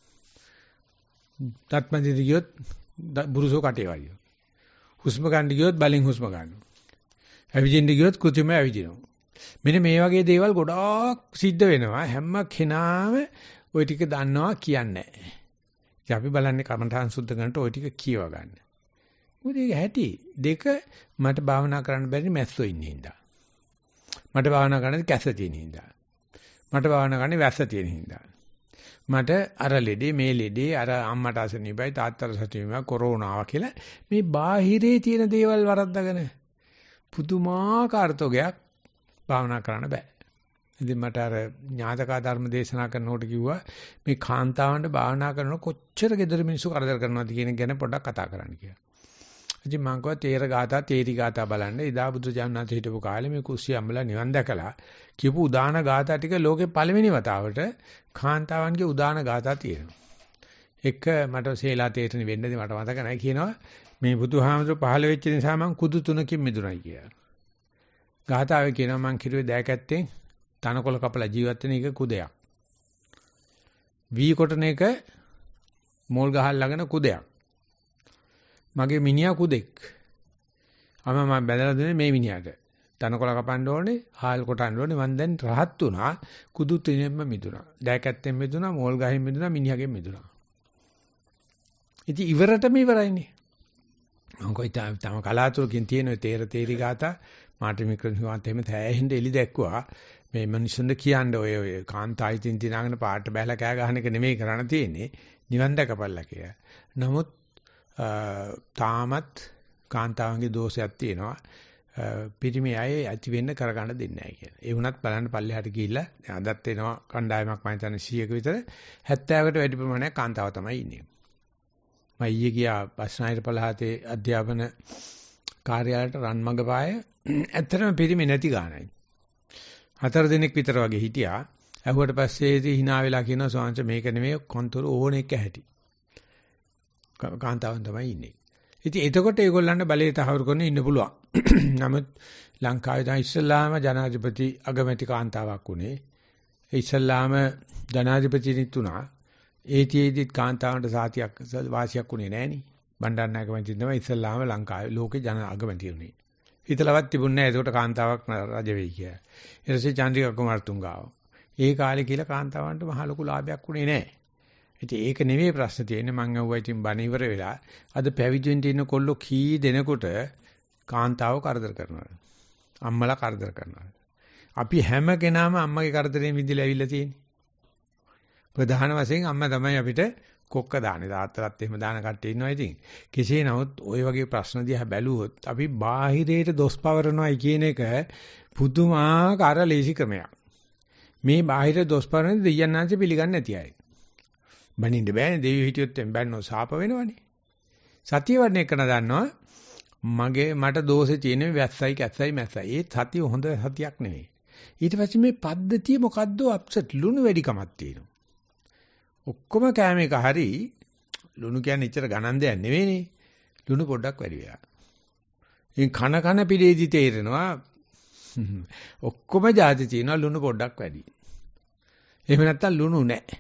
තත්මදිද ගියොත් බුරුසෝ කටේ වයියෝ. හුස්ම ගන්න ගියොත් බලෙන් හුස්ම ගන්නවා. ඇවිදින්න ගියොත් කෘත්‍රිමව ඇවිදිනවා. මෙන්න මේ වගේ දේවල් ගොඩාක් සිද්ධ වෙනවා. හැම කෙනාම ওই ටික දන්නවා කියන්නේ නැහැ. ඉතින් අපි බලන්නේ කමඨාන් සුද්ධ කරනට ওই ටික කියව ගන්න. මොකද ඒක ඇති දෙක මට භාවනා කරන්න බැරි මැස්සෝ ඉන්නේ හින්දා. මට භාවනා කරන්න කැස තියෙන හින්දා. මට භාවනා කරන්න වැස්ස තියෙන හින්දා. මට අර ලෙඩේ මේ ලෙඩේ අර අම්මට අසනීපයි තාත්තට සතුටුමයි කොරෝනාව කියලා මේ බාහිරේ තියෙන දේවල් වරද්දාගෙන පුදුමාකාර තෝගයක් භාවනා කරන්න බෑ. ඉතින් මට අර ඥාතකා ධර්ම දේශනා කරනකොට කිව්වා මේ කාන්තාවන්ට භාවනා කරනකොට කොච්චර gedara මිනිස්සු කරදර කරනවද කියන එක ගැන පොඩ්ඩක් කතා කරන්න කියලා. ඉතින් මම කිව්වා තේර ගාථා තේරි ගාථා බලන්න. එදා බුදු ජානනාථ හිටපු කාලේ මේ කුස්සිය අම්බලා නිවන් දැකලා කියපු උදාන ගාථා ටික ලෝකේ පළවෙනි වතාවට කාන්තාවන්ගේ උදාන ගාථා තියෙනවා. එක මට සේලා තේරෙන වෙන්නදී මට මතක නැහැ කියනවා මේ බුදුහාමුදුරු පහළ වෙච්ච නිසා මම කුදු තුනකින් මිදුණයි කියලා. ගාථාවේ කියනවා මං කිරුවේ දෑකැත්තෙන් තනකොළ කපලා ජීවත් වෙන එක කුදයක්. වී කොටන එක මෝල් ගහල් ළඟන කුදයක්. මගේ මිනිහා කුදෙක්. මම බැලලා දුන්නේ මේ මිනිහාට. තනකොළ කපන්න ඕනේ, හාල් කොටන්න ඕනේ. මං දැන් රහත් වුණා. කුදු තුනෙන්ම මිදුණා. දෑකැත්තෙන් මිදුණා, මෝල් ගහෙන් මිදුණා, මිනිහාගෙන් මිදුණා. ඉතින් ඉවරටම ඉවරයිනේ. මම කොයිතා තම කලාතුරකින් තියෙන තේර තේරි ගාතා මාර්ටින් මික්‍රන්හිවත් එහෙම තැහෙන්න එලි දැක්කුවා. මේ මිනිස්සුන්ට කියන්නේ ඔය කාන්තායිතින් දිනාගෙන පාට බැලලා කෑ ගහන එක නෙමෙයි කරන්න තියෙන්නේ. නිවන් දැකපල්ලා කියලා. නමුත් තාමත් කාන්තාවන්ගේ දෝෂයක් තියෙනවා. පිරිමි අය ඇති වෙන්න කරගන්න දෙන්නේ නැහැ කියලා. ඒ වුණත් බලන්න පල්ලෙහාට ගිහිල්ලා අදත් එනවා කණ්ඩායමක් මම හිතන්නේ 100ක විතර 70කට වැඩි ප්‍රමාණයක් කාන්තාව තමයි ඉන්නේ. මම ඊයේ ගියා බස්නාහිර පළාතේ අධ්‍යාපන කාර්යාලයට රන්මඟ පාය ඇත්තටම පිරිමි නැති ගානයි. 4 දිනක් විතර වගේ හිටියා. ඇහුවට පස්සේදී hina වෙලා කියනවා සෝංශ මේක නෙමෙයි කොන්තර ඕන එක ඇති. කාන්තාවන් තමයි ඉන්නේ. ඉතින් එතකොට ඒගොල්ලන්ට බලය තහවුරු කරන්න ඉන්න පුළුවන්. නමුත් ලංකාවේ දැන් ඉස්ලාම ජනාධිපති අගමැති කාන්තාවක් උනේ. ඒ ඉස්ලාම ජනාධිපතිනිත් උනා. ඒතිෙදිත් කාන්තාවන්ට සාතියක් වාසියක් උනේ නෑනේ. බණ්ඩාරනායක මැතින් තමයි ඉස්ලාම ලංකාවේ ලෝකේ ජන අගමැති උනේ. හිතලවත් තිබුණේ නෑ ඒකට කාන්තාවක් රජ වෙයි කියලා. ඊට පස්සේ චන්ද්‍රිකා කුමාරතුංගාව. ඒ කාලේ කියලා කාන්තාවන්ට මහ ලොකු ලාභයක් උනේ නෑ. ඉතින් ඒක නෙවෙයි ප්‍රශ්න තියෙන්නේ මං අහුවා ඉතින් බණ ඉවර වෙලා අද පැවිදිෙන් ඉන්න කොල්ලෝ කී දෙනෙකුට කාන්තාව කරදර කරනවා. අම්මලා කරදර කරනවා. අපි හැම කෙනාම අම්මගේ කරදරෙන් විඳිලා ඇවිල්ලා තියෙන්නේ. ප්‍රධාන වශයෙන් අම්මා තමයි අපිට කොක්ක දාන්නේ. තාත්තලාත් එහෙම දාන කට්ටිය ඉන්නවා ඉතින්. කෙසේ නමුත් ওই වගේ ප්‍රශ්න දිහා බැලුවොත් අපි බාහිරයට දොස් පවරනවායි කියන එක පුදුමාකාර ලේසි ක්‍රමයක්. මේ බාහිර දොස් පවරන දෙයයන්ාංශ පිළිගන්නේ නැති අය. බනින්න බෑනේ දෙවියෝ හිටියොත් බැන්නෝ සාප වෙනවනේ. සතිය වඩන එක දන්නවා මට දෝෂේ තියෙන වැස්සයි කැස්සයි මැස්සයි. ඒ සතිය හොඳ සතියක් නෙවෙයි. ඊට පස්සේ මේ පද්ධතිය මොකද්ද අප්සෙට් ලුණු වැඩිකමක් තියෙනවා. ඔක්කොම කෑම එක හරි ලුණු කියන්නේ ඉතර ගණන් දෙයක් නෙවෙයිනේ. ලුණු පොඩ්ඩක් වැඩි වෙලා. ඉතින් කන පිළේදී තේරෙනවා ඔක්කොම જાති තියෙනවා ලුණු පොඩ්ඩක් වැඩි. එහෙම නැත්තම් ලුණු නැහැ.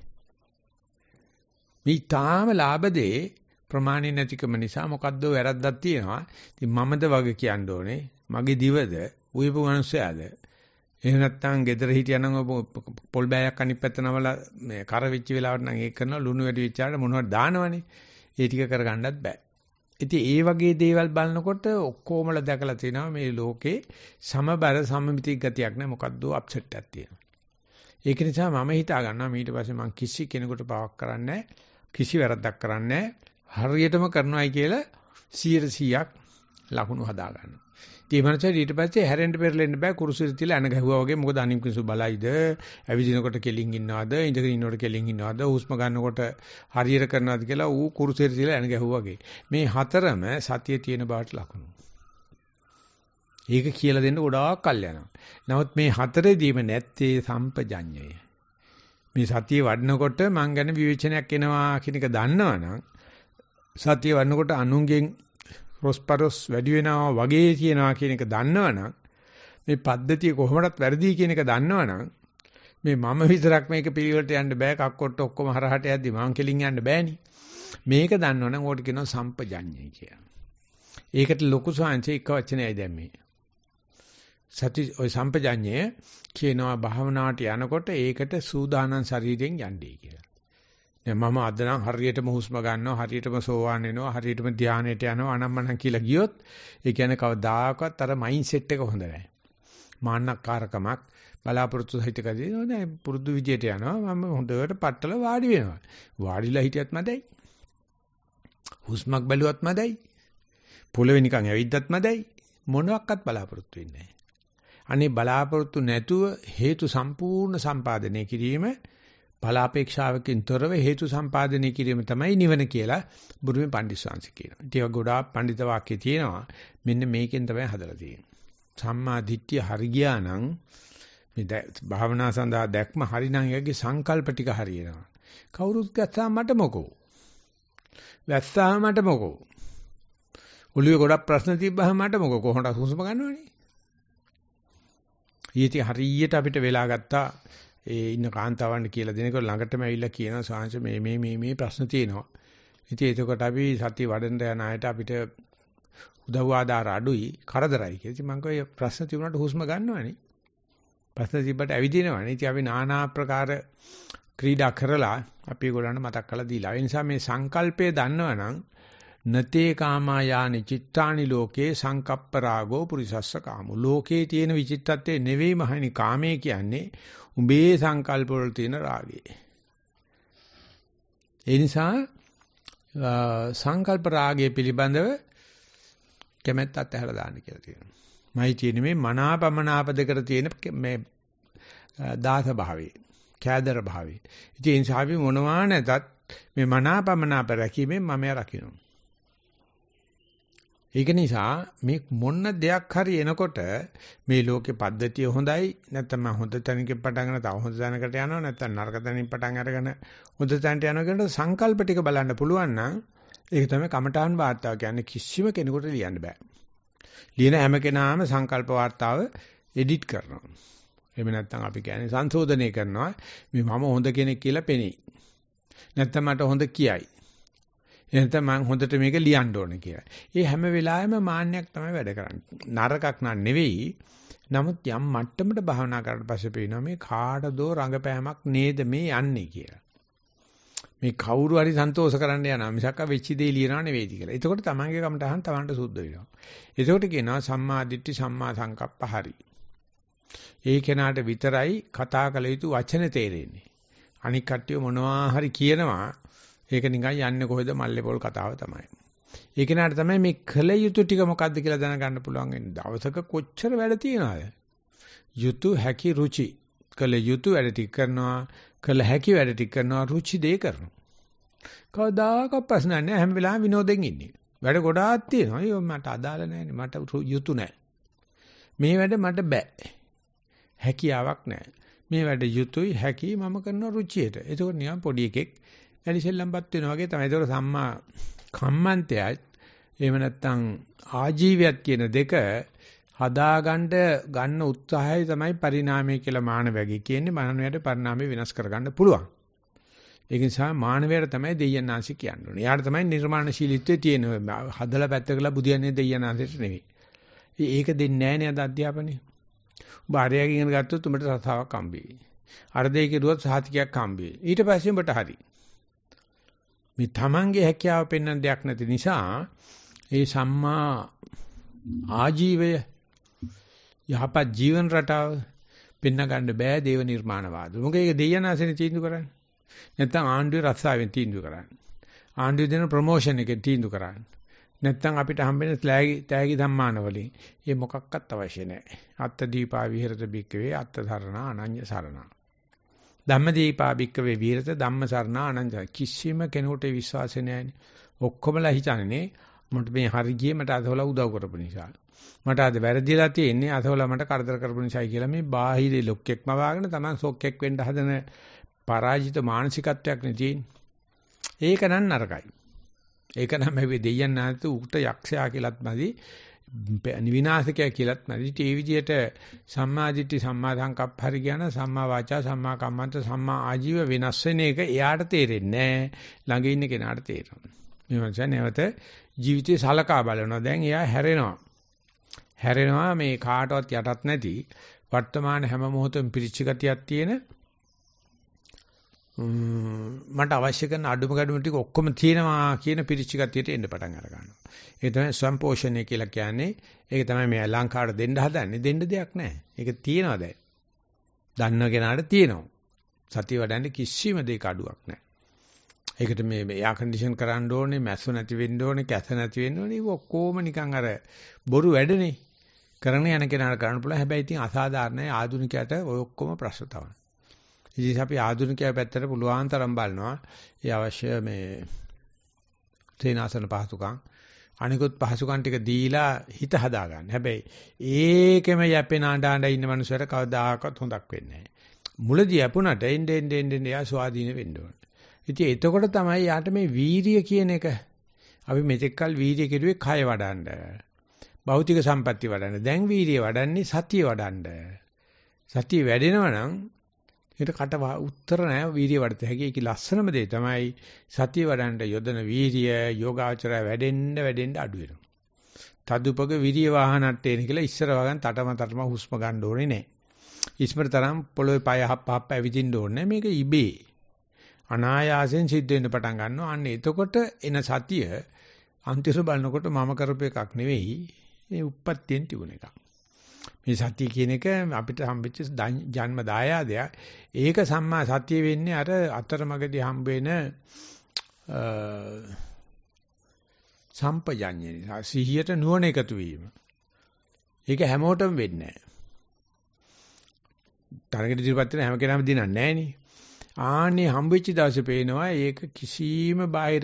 මේ තාම ලාභදේ ප්‍රමාණික නැතිකම නිසා මොකද්ද වැරද්දක් තියෙනවා. ඉතින් මමද වගේ කියන්න ඕනේ. මගේ දිවද උයපු මනුස්සයාද. එහෙම නැත්නම් ගෙදර හිටියනම් පොල් බෑයක් අනිත් පැත්ත නමලා මේ කර වෙච්ච වෙලාවට නම් ඒක කරනවා ලුණු වැඩි වෙච්චාට මොනවද දානවනේ. ඒ ටික කරගන්නත් බෑ. ඉතින් ඒ වගේ දේවල් බලනකොට ඔක්කොමලා දැකලා තිනවා මේ ලෝකේ සමබර සමමිතික ගතියක් නෑ මොකද්ද අප්සෙට් එකක් තියෙනවා. ඒක නිසා මම හිතා ගන්නවා ඊට පස්සේ මම කිසි කෙනෙකුට පවක් කරන්නේ කිසි වැරද්දක් කරන්නේ හරියටම කරනවායි කියලා 100%ක් ලකුණු හදා ගන්නවා. ඒ මනසට ඊට පස්සේ හැරෙන්න පෙරලෙන්න බෑ කුරුසෙට තියලා අන ගැහුවා වගේ මොකද අනිත් කිසු බලයිද ඇවිදිනකොට කෙලින් ඉන්නවද ඉඳගෙන ඉන්නකොට කෙලින් ඉන්නවද හුස්ම ගන්නකොට හරියට කරනවද කියලා ඌ කුරුසෙට තියලා අන ගැහුවා වගේ මේ හතරම සතිය තියෙන බවට ලකුණු. ඒක කියලා දෙන්න ගොඩාක් කල් යනවා. නමුත් මේ හතරේදීම නැත්තේ සම්පජඤ්ඤය. මේ සතිය වඩනකොට මං ගැන විවේචනයක් එනවා කියන එක දන්නවනම් සතිය වඩනකොට අනුන්ගෙන් රොස්පරොස් වැඩි වෙනවා වගේ කියනවා කියන එක දන්නවනම් මේ පද්ධතිය කොහොමදත් වැරදි කියන එක දන්නවනම් මේ මම විතරක් මේක පිළිවෙලට යන්න බෑ කක්කොට්ට ඔක්කොම හරහට යද්දි මං කෙලින් යන්න බෑනි මේක දන්නවනම් ඕකට කියනවා සම්පජඤ්ඤය කියලා. ඒකට ලොකු සාංශේ එක වචනයයි දැම්මේ. සති ඔය සම්පජඤ්ඤය කියනවා භාවනාවට යනකොට ඒකට සූදානම් ශරීරයෙන් යන්නේ කියලා. දැන් මම අද නම් හරියටම හුස්ම ගන්නවා, හරියටම සෝවාන් වෙනවා, හරියටම ධානයට යනවා අනම්මනම් කියලා ගියොත් ඒ කියන්නේ කවදාකවත් අර මයින්ඩ් සෙට් එක හොඳ නැහැ. මාන්නකාරකමක් බලාපොරොත්තු හිතකදී නෑ පුරුදු විදියට යනවා මම හොඳට පట్టල වාඩි වෙනවා. වාඩිලා හිටියත් මදයි. හුස්මක් බැලුවත් මදයි. පොළවේ නිකන් ඇවිද්දත් මදයි. මොනවත් බලාපොරොත්තු වෙන්නේ නැහැ. අනේ බලාපොරොත්තු නැතුව හේතු සම්පූර්ණ සම්පාදනය කිරීම බලාපේක්ෂාවකින් තොරව හේතු සම්පාදනය කිරීම තමයි නිවන කියලා බුරුමේ පඬිස්සංශ කියනවා. ඒක ගොඩාක් පඬිත වාක්‍ය තියෙනවා. මෙන්න මේකෙන් තමයි හදලා තියෙන්නේ. සම්මා දිට්ඨිය හරි ගියා නම් මේ භාවනා සඳහා දැක්ම හරිනම් යගේ සංකල්ප ටික හරියනවා. කවුරුත් ගත්තා මට මොකෝ. වැස්සා මට මොකෝ. ඔළුවේ ගොඩක් ප්‍රශ්න තිබ්බහම මට මොකෝ කොහොමද හුස්ම ගන්නවනේ. ඊටි හරියට අපිට වෙලා ගත්තා ඒ ඉන්න කාන්තාවන්ට කියලා දෙනකොට ළඟටම ඇවිල්ලා කියනවා සාංශ මේ ප්‍රශ්න තියෙනවා. ඉතින් එතකොට අපි සතිය වඩන්න යන අයට අපිට උදව් ආධාර අඩුයි කරදරයි කියලා. ඉතින් මම කිව්වා ප්‍රශ්න තිබුණාට හුස්ම ගන්නවනේ. ප්‍රශ්න තිබ්බට ඇවිදිනවනේ. ඉතින් අපි নানা ආකාර ක්‍රීඩා කරලා අපි ඒගොල්ලන්ට මතක් කරලා දීලා. ඒ නිසා මේ සංකල්පය දන්නවනම් නතේ කාමා යානි චිත්තානි ලෝකේ සංකප්ප රාගෝ පුරිසස්ස කාමෝ. ලෝකේ තියෙන විචිත්තත්වයේ නෙවෙයි මහණි කාමයේ කියන්නේ උඹේ සංකල්ප වල තියෙන රාගය. ඒ නිසා සංකල්ප රාගය පිළිබඳව කැමැත්ත අතහැරලා දාන්න කියලා තියෙනවා. මයි තියෙන්නේ මේ මනාපමනාප දෙකට තියෙන මේ දාස භාවයේ, කෑදර භාවයේ. ඉතින් ඒ නිසා අපි මොනවා නැතත් මේ මනාපමනාප රැකීමෙන් මම රකින්නවා. ඒක නිසා මේ මොන දෙයක් හරි එනකොට මේ ලෝකේ පද්ධතිය හොඳයි නැත්නම් මම හොඳ තැනකින් පටන් ගන්න තව හොඳ තැනකට යනවා නැත්නම් නරක තැනින් පටන් අරගෙන හොඳ තැනට යනවා කියන සංකල්ප ටික බලන්න පුළුවන් නම් ඒක තමයි කමඨාන් වාර්තාව කියන්නේ කිසිම කෙනෙකුට ලියන්න බෑ. ලියන හැම කෙනාම සංකල්ප වාර්තාව එඩිට් කරනවා. එහෙම නැත්නම් අපි කියන්නේ සංශෝධනය කරනවා. මේ මම හොඳ කෙනෙක් කියලා පෙනෙයි. නැත්නම් මට හොඳ කියයි. එහෙනම් මම හොඳට මේක ලියන්න ඕනේ කියලා. ඒ හැම වෙලාවෙම මාන්නයක් තමයි වැඩ කරන්නේ. නරකක් නෙවෙයි. නමුත් යම් මට්ටමකට භාවනා කරලා පස්සේ පේනවා මේ කාටදෝ රංගපෑමක් නේද මේ යන්නේ කියලා. මේ කවුරු හරි සන්තෝෂ කරන්න යනවා මිසක් වෙච්ච දේ ලියනවා නෙවෙයිද කියලා. එතකොට තමන්ගේ කමටහන් තමන්ට සුද්ධ වෙනවා. එතකොට කියනවා සම්මා දිට්ඨි සම්මා සංකප්ප හරි. ඒ කෙනාට විතරයි කතා කළ යුතු වචන තේරෙන්නේ. අනික් කට්ටිය මොනවා හරි කියනවා ඒක නිකන් යන්නේ කොහෙද මල්ලේ පොල් කතාව තමයි. ඒ කෙනාට තමයි මේ කළ යුතු ටික මොකද්ද කියලා දැනගන්න පුළුවන් වෙන්නේ. දවසක කොච්චර වැඩ තියනවද? යුතු හැකි රුචි. කළ යුතු වැඩ ටික කරනවා, කළ හැකි වැඩ ටික කරනවා, රුචි දේ කරනවා. කවදාක ප්‍රශ්න නැහැ හැම වෙලාවෙම විනෝදෙන් ඉන්නේ. වැඩ ගොඩාක් තියෙනවා. ඒක මට අදාළ නැහැනේ. මට යුතු නැහැ. මේ වැඩ මට බෑ. හැකියාවක් නැහැ. මේ වැඩ යුතුයි හැකි මම කරන රුචියට. ඒක නිකන් පොඩි එකෙක් ඇලිසෙල්ලම්පත් වෙනවා වගේ තමයි. ඒක සම්මා කම්මන්තයත් එහෙම නැත්නම් ආජීවයත් කියන දෙක හදාගන්න ගන්න උත්සාහය තමයි පරිණාමය කියලා මානවයාගේ කියන්නේ. මානවයාට පරිණාමය වෙනස් කරගන්න පුළුවන්. ඒක නිසා මානවයාට තමයි දෙයයන්ාංශ කියන්නේ. එයාට තමයි නිර්මාණශීලීත්වයේ තියෙන හදලා පැත්තකලා බුදියන්නේ දෙයයන්ාංශයට නෙවෙයි. ඒක දෙන්නේ නැහැ නේද අධ්‍යාපනයේ. ඔබ ආර්යයෙන් ඉගෙන ගත්තොත් උඹට රසාවක් හම්බෙයි. අර දෙය කෙරුවොත් සහතිකයක් හම්බෙයි. ඊට පස්සේ උඹට හරි. මේ තමන්ගේ හැකියාව පෙන්වන දෙයක් නැති නිසා ඒ සම්මා ආජීවය යහපත් ජීවන රටාව පෙන්න ගන්න බෑ දේව නිර්මාණවාද. මොකද ඒක දෙයනාසෙන් තීන්දුව කරන්නේ. නැත්නම් ආණ්ඩුවේ රස්සාවෙන් තීන්දුව කරන්නේ. ආණ්ඩුවේ දෙන ප්‍රොමෝෂන් එකෙන් තීන්දුව කරන්නේ. නැත්නම් අපිට හම්බෙන තෑගි සම්මාන වලින් මේ මොකක්වත් අවශ්‍ය නැහැ. අත්ත දීපා විහෙරත බික්කවේ අත්ත සරණ අනඤ්‍ය සරණ. ධම්ම දීපා බික්කවේ විහෙරත ධම්ම සරණ අනඤ්‍ය කිසිම කෙනෙකුට විශ්වාසය නැහැනේ. ඔක්කොමලා හිතන්නේ මට මේ හරි ගියේ මට අතවලා උදව් කරපු නිසා. මට අද වැරදිලා තියෙන්නේ අතවලා මට කරදර කරපු නිසායි කියලා මේ බාහිර ලොක්ෙක්ම වාගෙන Taman සොක්ෙක් වෙන්න හදන පරාජිත මානසිකත්වයක් නේ තියෙන්නේ. ඒක නම් නරකයි. ඒක නම් මේ දෙයයන් නැතු උකට යක්ෂයා කියලාත් නැති විනාශකයා කියලාත් නැති ඒ විදිහට සම්මාදිට්ඨි සම්මා සංකප්ප හරි කියන සම්මා වාචා සම්මා කම්මන්ත සම්මා ආජීව වෙනස් වෙන එක එයාට තේරෙන්නේ නැහැ. ළඟ ඉන්න කෙනාට තේරෙනවා. මේ වගේ නැවත ජීවිතේ සලකා බලනවා. දැන් එයා හැරෙනවා. හැරෙනවා මේ කාටවත් යටත් නැති වර්තමාන හැම මොහොතෙම පිරිච්ච ගතියක් තියෙන මට අවශ්‍ය කරන අඩුම ගැඩුම ටික ඔක්කොම තියෙනවා කියන පිරිච්ච ගතියට එන්න පටන් අර ගන්නවා. ඒක තමයි සම්පෝෂණය කියලා කියන්නේ. ඒක තමයි මේ ලංකාවට දෙන්න හදන්නේ. දෙන්න දෙයක් නැහැ. ඒක තියෙනවා දැන්. දන්න කෙනාට තියෙනවා. සතිය වඩන්නේ කිසිම දෙයක අඩුවක් නැහැ. ඒකට මේ එයා කන්ඩිෂන් කරන්න ඕනේ, මැස්සු නැති වෙන්න ඕනේ, කැස නැති වෙන්න ඕනේ. ඒක ඔක්කොම නිකන් අර බොරු වැඩනේ. කරන යන කෙනාට කරන්න පුළුවන්. හැබැයි ඉතින් අසාධාරණයි ආධුනිකයට ඔය ඔක්කොම ප්‍රශ්න තමයි. ඉතින් අපි ආධුනිකයා පැත්තට පුළුවන් තරම් බලනවා. ඒ අවශ්‍ය මේ තේනාසන පහසුකම් අනිකුත් පහසුකම් ටික දීලා හිත හදාගන්න. හැබැයි ඒකෙම යැපෙන ආඬ ඉන්න මනුස්සයර කවදාකවත් හොඳක් වෙන්නේ නැහැ. මුලදී යපුණට එන්න එයා ස්වාධීන වෙන්න ඕනේ. ඉතින් එතකොට තමයි යාට මේ වීරිය කියන එක අපි මෙතෙක්කල් වීරිය කෙරුවේ කය වඩන්න. භෞතික සම්පatti වඩන්න. දැන් වීරිය වඩන්නේ සතිය වඩන්න. සතිය වැඩෙනවා නම් ඒකට උත්තර නැහැ වීරිය වඩත හැකි. ඒකේ ලස්සනම දේ තමයි සතිය වඩන්න යොදන වීරිය යෝගාචරය වැඩෙන්න අඩු වෙනවා. තදුපග විරිය වාහනට්ටේන කියලා ඉස්සර වගන් තටම හුස්ම ගන්න ඕනේ නැහැ. ඉස්මර තරම් පොළොවේ පය හප්ප ඇවිදින්න ඕනේ. මේක ඉබේ අනායාසයෙන් සිද්ධ වෙන්න පටන් ගන්නවා. අන්න එතකොට එන සතිය අන්තිම බලනකොට මම කරපු එකක් නෙවෙයි. මේ උප්පත්තියෙන් තිබුණ එකක්. මේ සතිය කියන එක අපිට හම්බෙච්ච ජන්ම දායාදයක්. ඒක සම්මා සතිය වෙන්නේ අර අතරමඟදී හම්බ වෙන සම්පජඤ්ඤය නිසා සිහියට නුවණ එකතු වීම. ඒක හැමෝටම වෙන්නේ නැහැ. තරගෙට ඉදිරියපත් වෙන හැම කෙනාම දිනන්නේ නැහැ නේ. ආන්නේ හම්බෙච්ච දවසේ පේනවා ඒක කිසිම බාහිර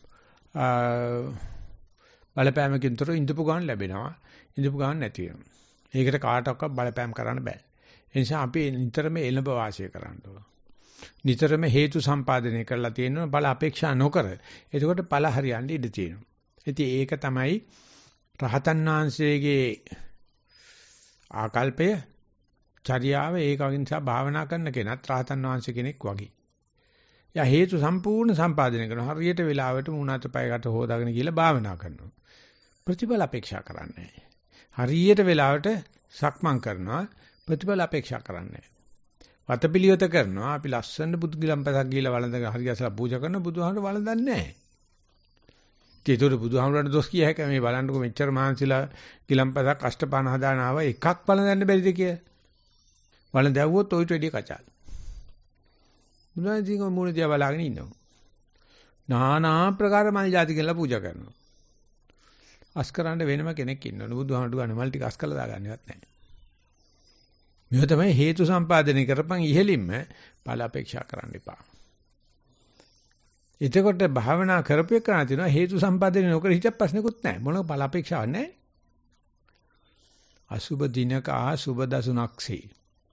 බලපෑමකින් තොර ඉඳපු ගමන් ලැබෙනවා. ඉඳපු ගමන් නැති වෙනවා. ඒකට කාටවත් බලපෑම් කරන්න බෑ. ඒ නිසා අපි නිතරම එළඹ වාසය කරන්න ඕන. නිතරම හේතු සම්පාදනය කරලා තියෙනවා බල අපේක්ෂා නොකර. එතකොට ඵල හරියන්න ඉඩ තියෙනවා. ඉතින් ඒක තමයි රහතන් වහන්සේගේ ආකල්පය, චර්යාව. ඒක නිසා භාවනා කරන කෙනත් රහතන් වහන්සේ කෙනෙක් වගේ. යා හේතු සම්පූර්ණ සම්පාදනය කරනවා. හරියට වෙලාවට මුණත පයකට හොදාගෙන ගිහලා භාවනා කරනවා. ප්‍රතිඵල අපේක්ෂා කරන්නේ නැහැ. හරියට වෙලාවට සක්මන් කරනවා. ප්‍රතිඵල අපේක්ෂා කරන්නේ නැහැ. වතපිලියොත කරනවා. අපි ලස්සන බුදු ගිලම්පසක් ගිහලා වළඳගෙන හරියසලා පූජා කරන බුදුහාමර වළඳන්නේ නැහැ. ඒතකොට බුදුහාමරට දොස් කිය හැක මේ බලන්නකො මෙච්චර මහන්සිලා ගිලම්පසක් අෂ්ටපාන හදාන ආව එකක් වළඳන්න බැරිද කියලා. වළඳැව්වොත් ඔයිට වැඩි කචල්. බුදුන්සේ මොන දිහා බලාගෙන ඉන්නවා. নানা ආකාර මල් ಜಾති කියලා පූජා කරනවා. අස්කරන්න වෙනම කෙනෙක් ඉන්නවනේ. බුදුහාමරට ගන්න මල් ටික අස්කලා දාගන්නවත් නැහැ. මේව තමයි හේතු සම්පාදනය කරපන් ඉහෙලින්ම ඵල අපේක්ෂා කරන්න එපා. එතකොට භාවනා කරපු එක කරා තිනවා හේතු සම්පාදනය නොකර හිතක් ප්‍රශ්නකුත් නැහැ. මොනක ඵල අපේක්ෂාවක් නැහැ. අසුබ දිනක සුබ දසුණක්සේ.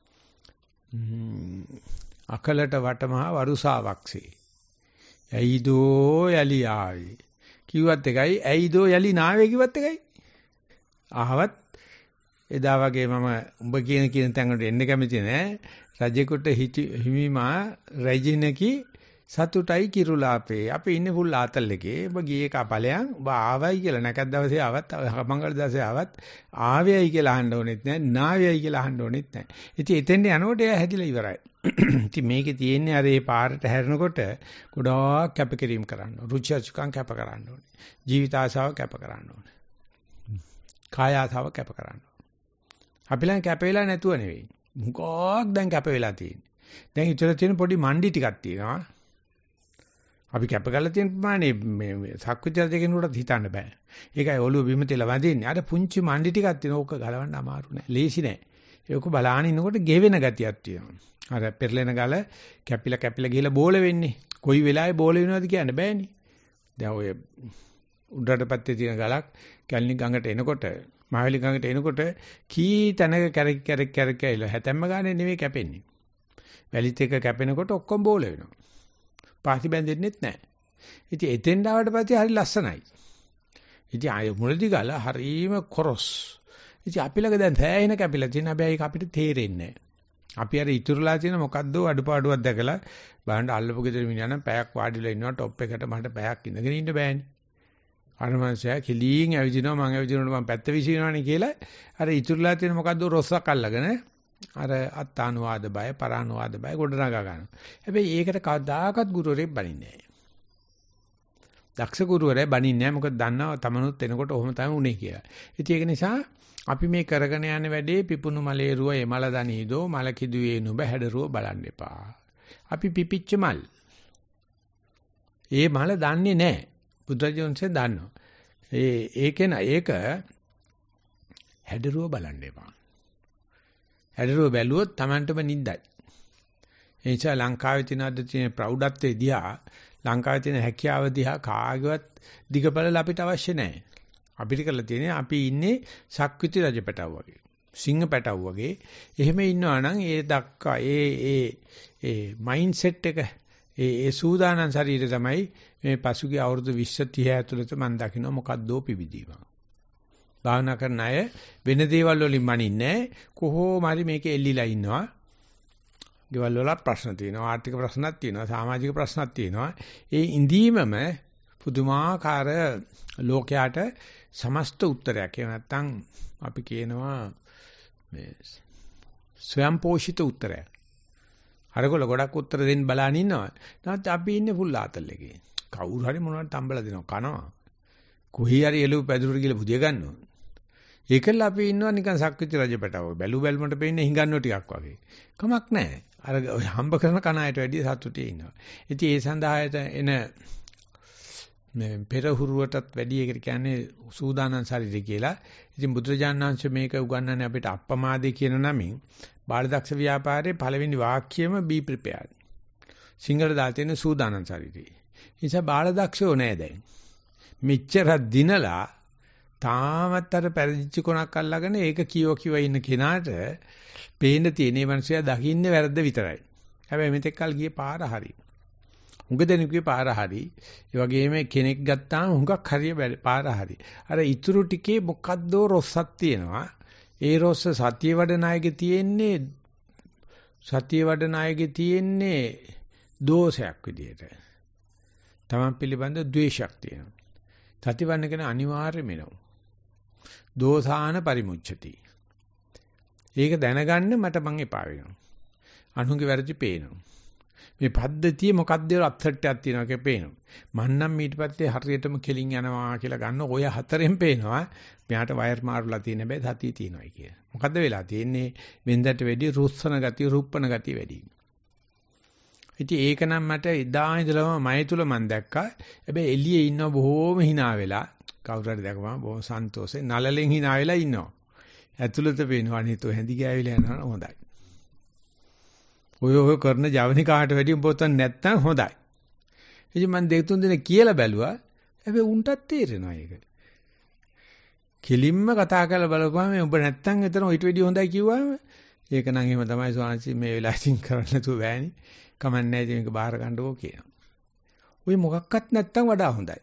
අකලට වටමහා වරුසාවක්සේ. ඇයිදෝ යලි ආවේ. කිව්වත් එකයි ඇයිදෝ යලි නාවේ කිව්වත් එකයි. ආවත් එදා වගේ මම උඹ කියන තැන් වලට එන්න කැමති නෑ. රජෙකුට හිමිමා රජිනකි සතුටයි කිරුලාපේ. අපි ඉන්නේ ෆුල් ආතල් එකේ. ඔබ ගියේ කපලයන්. ඔබ ආවයි කියලා නැකත් දවසේ ආවත් මංගල දවසේ ආවත් ආවේයි කියලා අහන්න ඕනෙත් නෑ. නාවේයි කියලා අහන්න ඕනෙත් නෑ. ඉතින් එතෙන්ට යනකොට එයා හැදිලා ඉවරයි. ඉතින් මේකේ තියෙන්නේ අර මේ පාරට හැරෙනකොට ගොඩාක් කැපකිරීම කරන්න ඕනේ. රුචි අරුචිකම් කැප කරන්න ඕනේ. ජීවිත ආසාව කැප කරන්න ඕනේ. කාය ආසාව කැප කරන්න ඕනේ. අපි ළඟ කැප වෙලා නැතුව නෙවෙයි. මුකක් දැන් කැප වෙලා තියෙන්නේ. දැන් ඉතල තියෙන පොඩි මණ්ඩි ටිකක් තියෙනවා. අපි කැප කරලා තියෙන ප්‍රමාණය මේ සක්විතිය දෙකෙනුට හිතන්න බෑ. ඒකයි ඔළුව බිම තියලා වදින්නේ. අර පුංචි මණ්ඩි ටිකක් තියෙනවා. ඕක ගලවන්න අමාරු නෑ. ලේසි නෑ. ඒක බලාන ඉන්නකොට ගෙවෙන ගතියක් තියෙනවා. අර පෙරලෙන ගල කැපිලා ගිහලා බෝල වෙන්නේ. කොයි වෙලාවෙ බෝල වෙනවද කියන්න බෑනේ. දැන් ඔය උඩරට පැත්තේ තියෙන ගලක් කැලණි ගඟට එනකොට මහවැලි ගඟට එනකොට කී තැනක කැරක් ඇවිල්ලා හැතැම්ම ගානේ නෙවෙයි කැපෙන්නේ. වැලිත් එක කැපෙනකොට ඔක්කොම බෝල වෙනවා. පාසි බැඳෙන්නෙත් නැහැ. ඉතින් එතෙන් ආවට පස්සේ හරි ලස්සනයි. ඉතින් ආය මුලදී ගල හරීම කොරස්. ඉතින් අපි ළඟ දැන් තෑයෙන කැපිලා තියෙන හැබැයි ඒක අපිට තේරෙන්නේ නැහැ. අපි අර ඉතුරුලා තියෙන මොකද්ද අඩුපාඩුවක් දැකලා බලන්න අල්ලපු ගෙදර මිනිහා නම් පැයක් වාඩිලා ඉන්නවා টොප් එකට මට පැයක් ඉඳගෙන ඉන්න බෑනේ. අර මනුස්සයා කිලින් ඇවිදිනවා මං ඇවිදිනකොට මං පැත්ත විසිනවනේ කියලා අර ඉතුරුලා තියෙන මොකද්ද රොස්සක් අල්ලගෙන අර අත්තානුවාද බය පරානුවාද බය ගොඩනගා ගන්නවා. හැබැයි ඒකට කවදාකවත් ගුරුවරයෙක් බනින්නේ නැහැ. දක්ෂ ගුරුවරයා බනින්නේ නැහැ මොකද දන්නවා තමනුත් එනකොට ඔහොම තමයි උනේ කියලා. ඉතින් ඒක නිසා අපි මේ කරගෙන යන වැඩේ පිපුණු මලේරුව එමල දනීදෝ මල කිදුවේ නුඹ හැඩරුව බලන්න එපා. අපි පිපිච්ච මල්. ඒ මල දන්නේ නැහැ. බුද්ධජනසේ දන්නවා. ඒක හැඩරුව බලන්න එපා. හැඩරුව බැලුවොත් Tamanටම නිඳයි. ඒ නිසා ලංකාවේ තියෙන අද තියෙන ප්‍රෞಢත්වයේ දිහා ලංකාවේ තියෙන හැකියාව දිහා කාගවත් දිගපළල අපිට අවශ්‍ය නැහැ. අපිට කරලා තියෙන්නේ අපි ඉන්නේ සක්විති රජ පැටව වගේ. සිංහ පැටව වගේ. එහෙම ඉන්නවා නම් ඒ දක්කා ඒ මයින්ඩ් සෙට් එක ඒ සූදානම් ශරීරය තමයි මේ පසුගිය අවුරුදු 20 30 ඇතුළත මම දකින්න මොකද්දෝ පිබිදීම. භාවනා කරන අය වෙන දේවල් වලින් මනින්නේ කොහොම හරි මේකේ එල්ලිලා ඉන්නවා. ගෙවල් වල ප්‍රශ්න තියෙනවා, ආර්ථික ප්‍රශ්නක් තියෙනවා, සමාජික ප්‍රශ්නක් තියෙනවා. ඒ ඉඳීමම පුදුමාකාර ලෝකයට සමස්ත උත්තරයක්. එහෙම නැත්නම් අපි කියනවා මේ ස්වයං පෝෂිත උත්තරයක්. අරගොල්ල ගොඩක් උත්තර දෙන්න බලන් ඉන්නවා. නැත්නම් අපි ඉන්නේ ෆුල් ආතල් එකේ. කවුරු හරි මොනවද තම්බලා දෙනවා කනවා. කොහේ හරි එළු පැදුරට ගිහලා බුදිය ගන්නවා. ඒකල අපි ඉන්නවා නිකන් සක්විති රජපටව. බැලු බැලමට පෙන්නේ හිඟන්නෝ ටිකක් වගේ. කමක් නැහැ. අර හම්බ කරන කණායට වැඩිය සතුටේ ඉන්නවා. ඉතින් ඒ සඳහා එන මේ පෙරහුරුවටත් වැඩි එකට කියන්නේ සූදානම් ශරීරය කියලා. ඉතින් බුදුරජාණන් වහන්සේ මේක උගන්වන්නේ අපිට අප්පමාදේ කියන නමින් බාලදක්ෂ ව්‍යාපාරයේ පළවෙනි වාක්‍යයම be prepared. සිංහල දාලා තියෙන සූදානම් ශරීරය. ඒ නිසා බාලදක්ෂෝ නෑ දැන්. මෙච්චර දිනලා තාමත් අර පරිදිච්ච කොනක් අල්ලගෙන ඒක කියව ඉන්න කෙනාට පේන්න තියෙන මනුස්සයා දකින්නේ වැරද්ද විතරයි. හැබැයි මෙතෙක් කල් ගියේ පාර හරි. හුඟ දෙනෙකුගේ පාර හරි. ඒ වගේම කෙනෙක් ගත්තාම හුඟක් හරිය පාර හරි. අර ඉතුරු ටිකේ මොකද්දෝ රොස්සක් තියෙනවා. ඒ රොස්ස සතිය වඩන අයගේ තියෙන්නේ දෝෂයක් විදියට. තමන් පිළිබඳ ද්වේෂයක් තියෙනවා. සතිවන්න කෙන අනිවාර්යයෙන්ම එනවා. දෝසාන පරිමුච්ඡති. ඒක දැනගන්න මට මං එපා වෙනවා. අනුන්ගේ වැරදි පේනවා. මේ පද්ධතිය මොකක්ද අප්සෙට්යක් තියෙනවා කියලා පේනවා. මන්නම් ඊට පස්සේ හරියටම කෙලින් යනවා කියලා ගන්න ඔය හතරෙන් පේනවා. මෙයාට වයර් මාරුලා තියෙන හැබැයි සතිය තියෙනවායි කිය. මොකද්ද වෙලා තියෙන්නේ? වෙන්දට වැඩි රුස්සන ගතිය, රුප්පන ගතිය වැඩි. ඉතින් ඒක නම් මට එදා ඉඳලම මය තුල මම දැක්කා. හැබැයි එළියේ ඉන්න බොහෝම hina වෙලා කවුරු හරි දැකපම බොහොම සන්තෝෂේ නලලෙන් hina වෙලා ඉන්නවා. ඇතුළත පේනවා අනිතෝ හැඳි ගෑවිලා යනවා හොඳයි. ඔය කරන ජවනිකාට වැඩි පොතක් නැත්තම් හොඳයි. ඉතින් මම දෙක තුන් දින කියලා බැලුවා. හැබැයි උන්ටත් තේරෙනවා ඒක. කෙලින්ම කතා කරලා බලපුවාම උඹ නැත්තම් එතන ඊට වැඩි හොඳයි කිව්වම ඒක නම් එහෙම තමයි ස්වාමීන් මේ වෙලාවකින් කරන්න නැතුව බෑනේ. කමන්නේ නැහැ මේක බාහිර ගන්නකෝ කියනවා. ඔය මොකක්වත් නැත්තම් වඩා හොඳයි.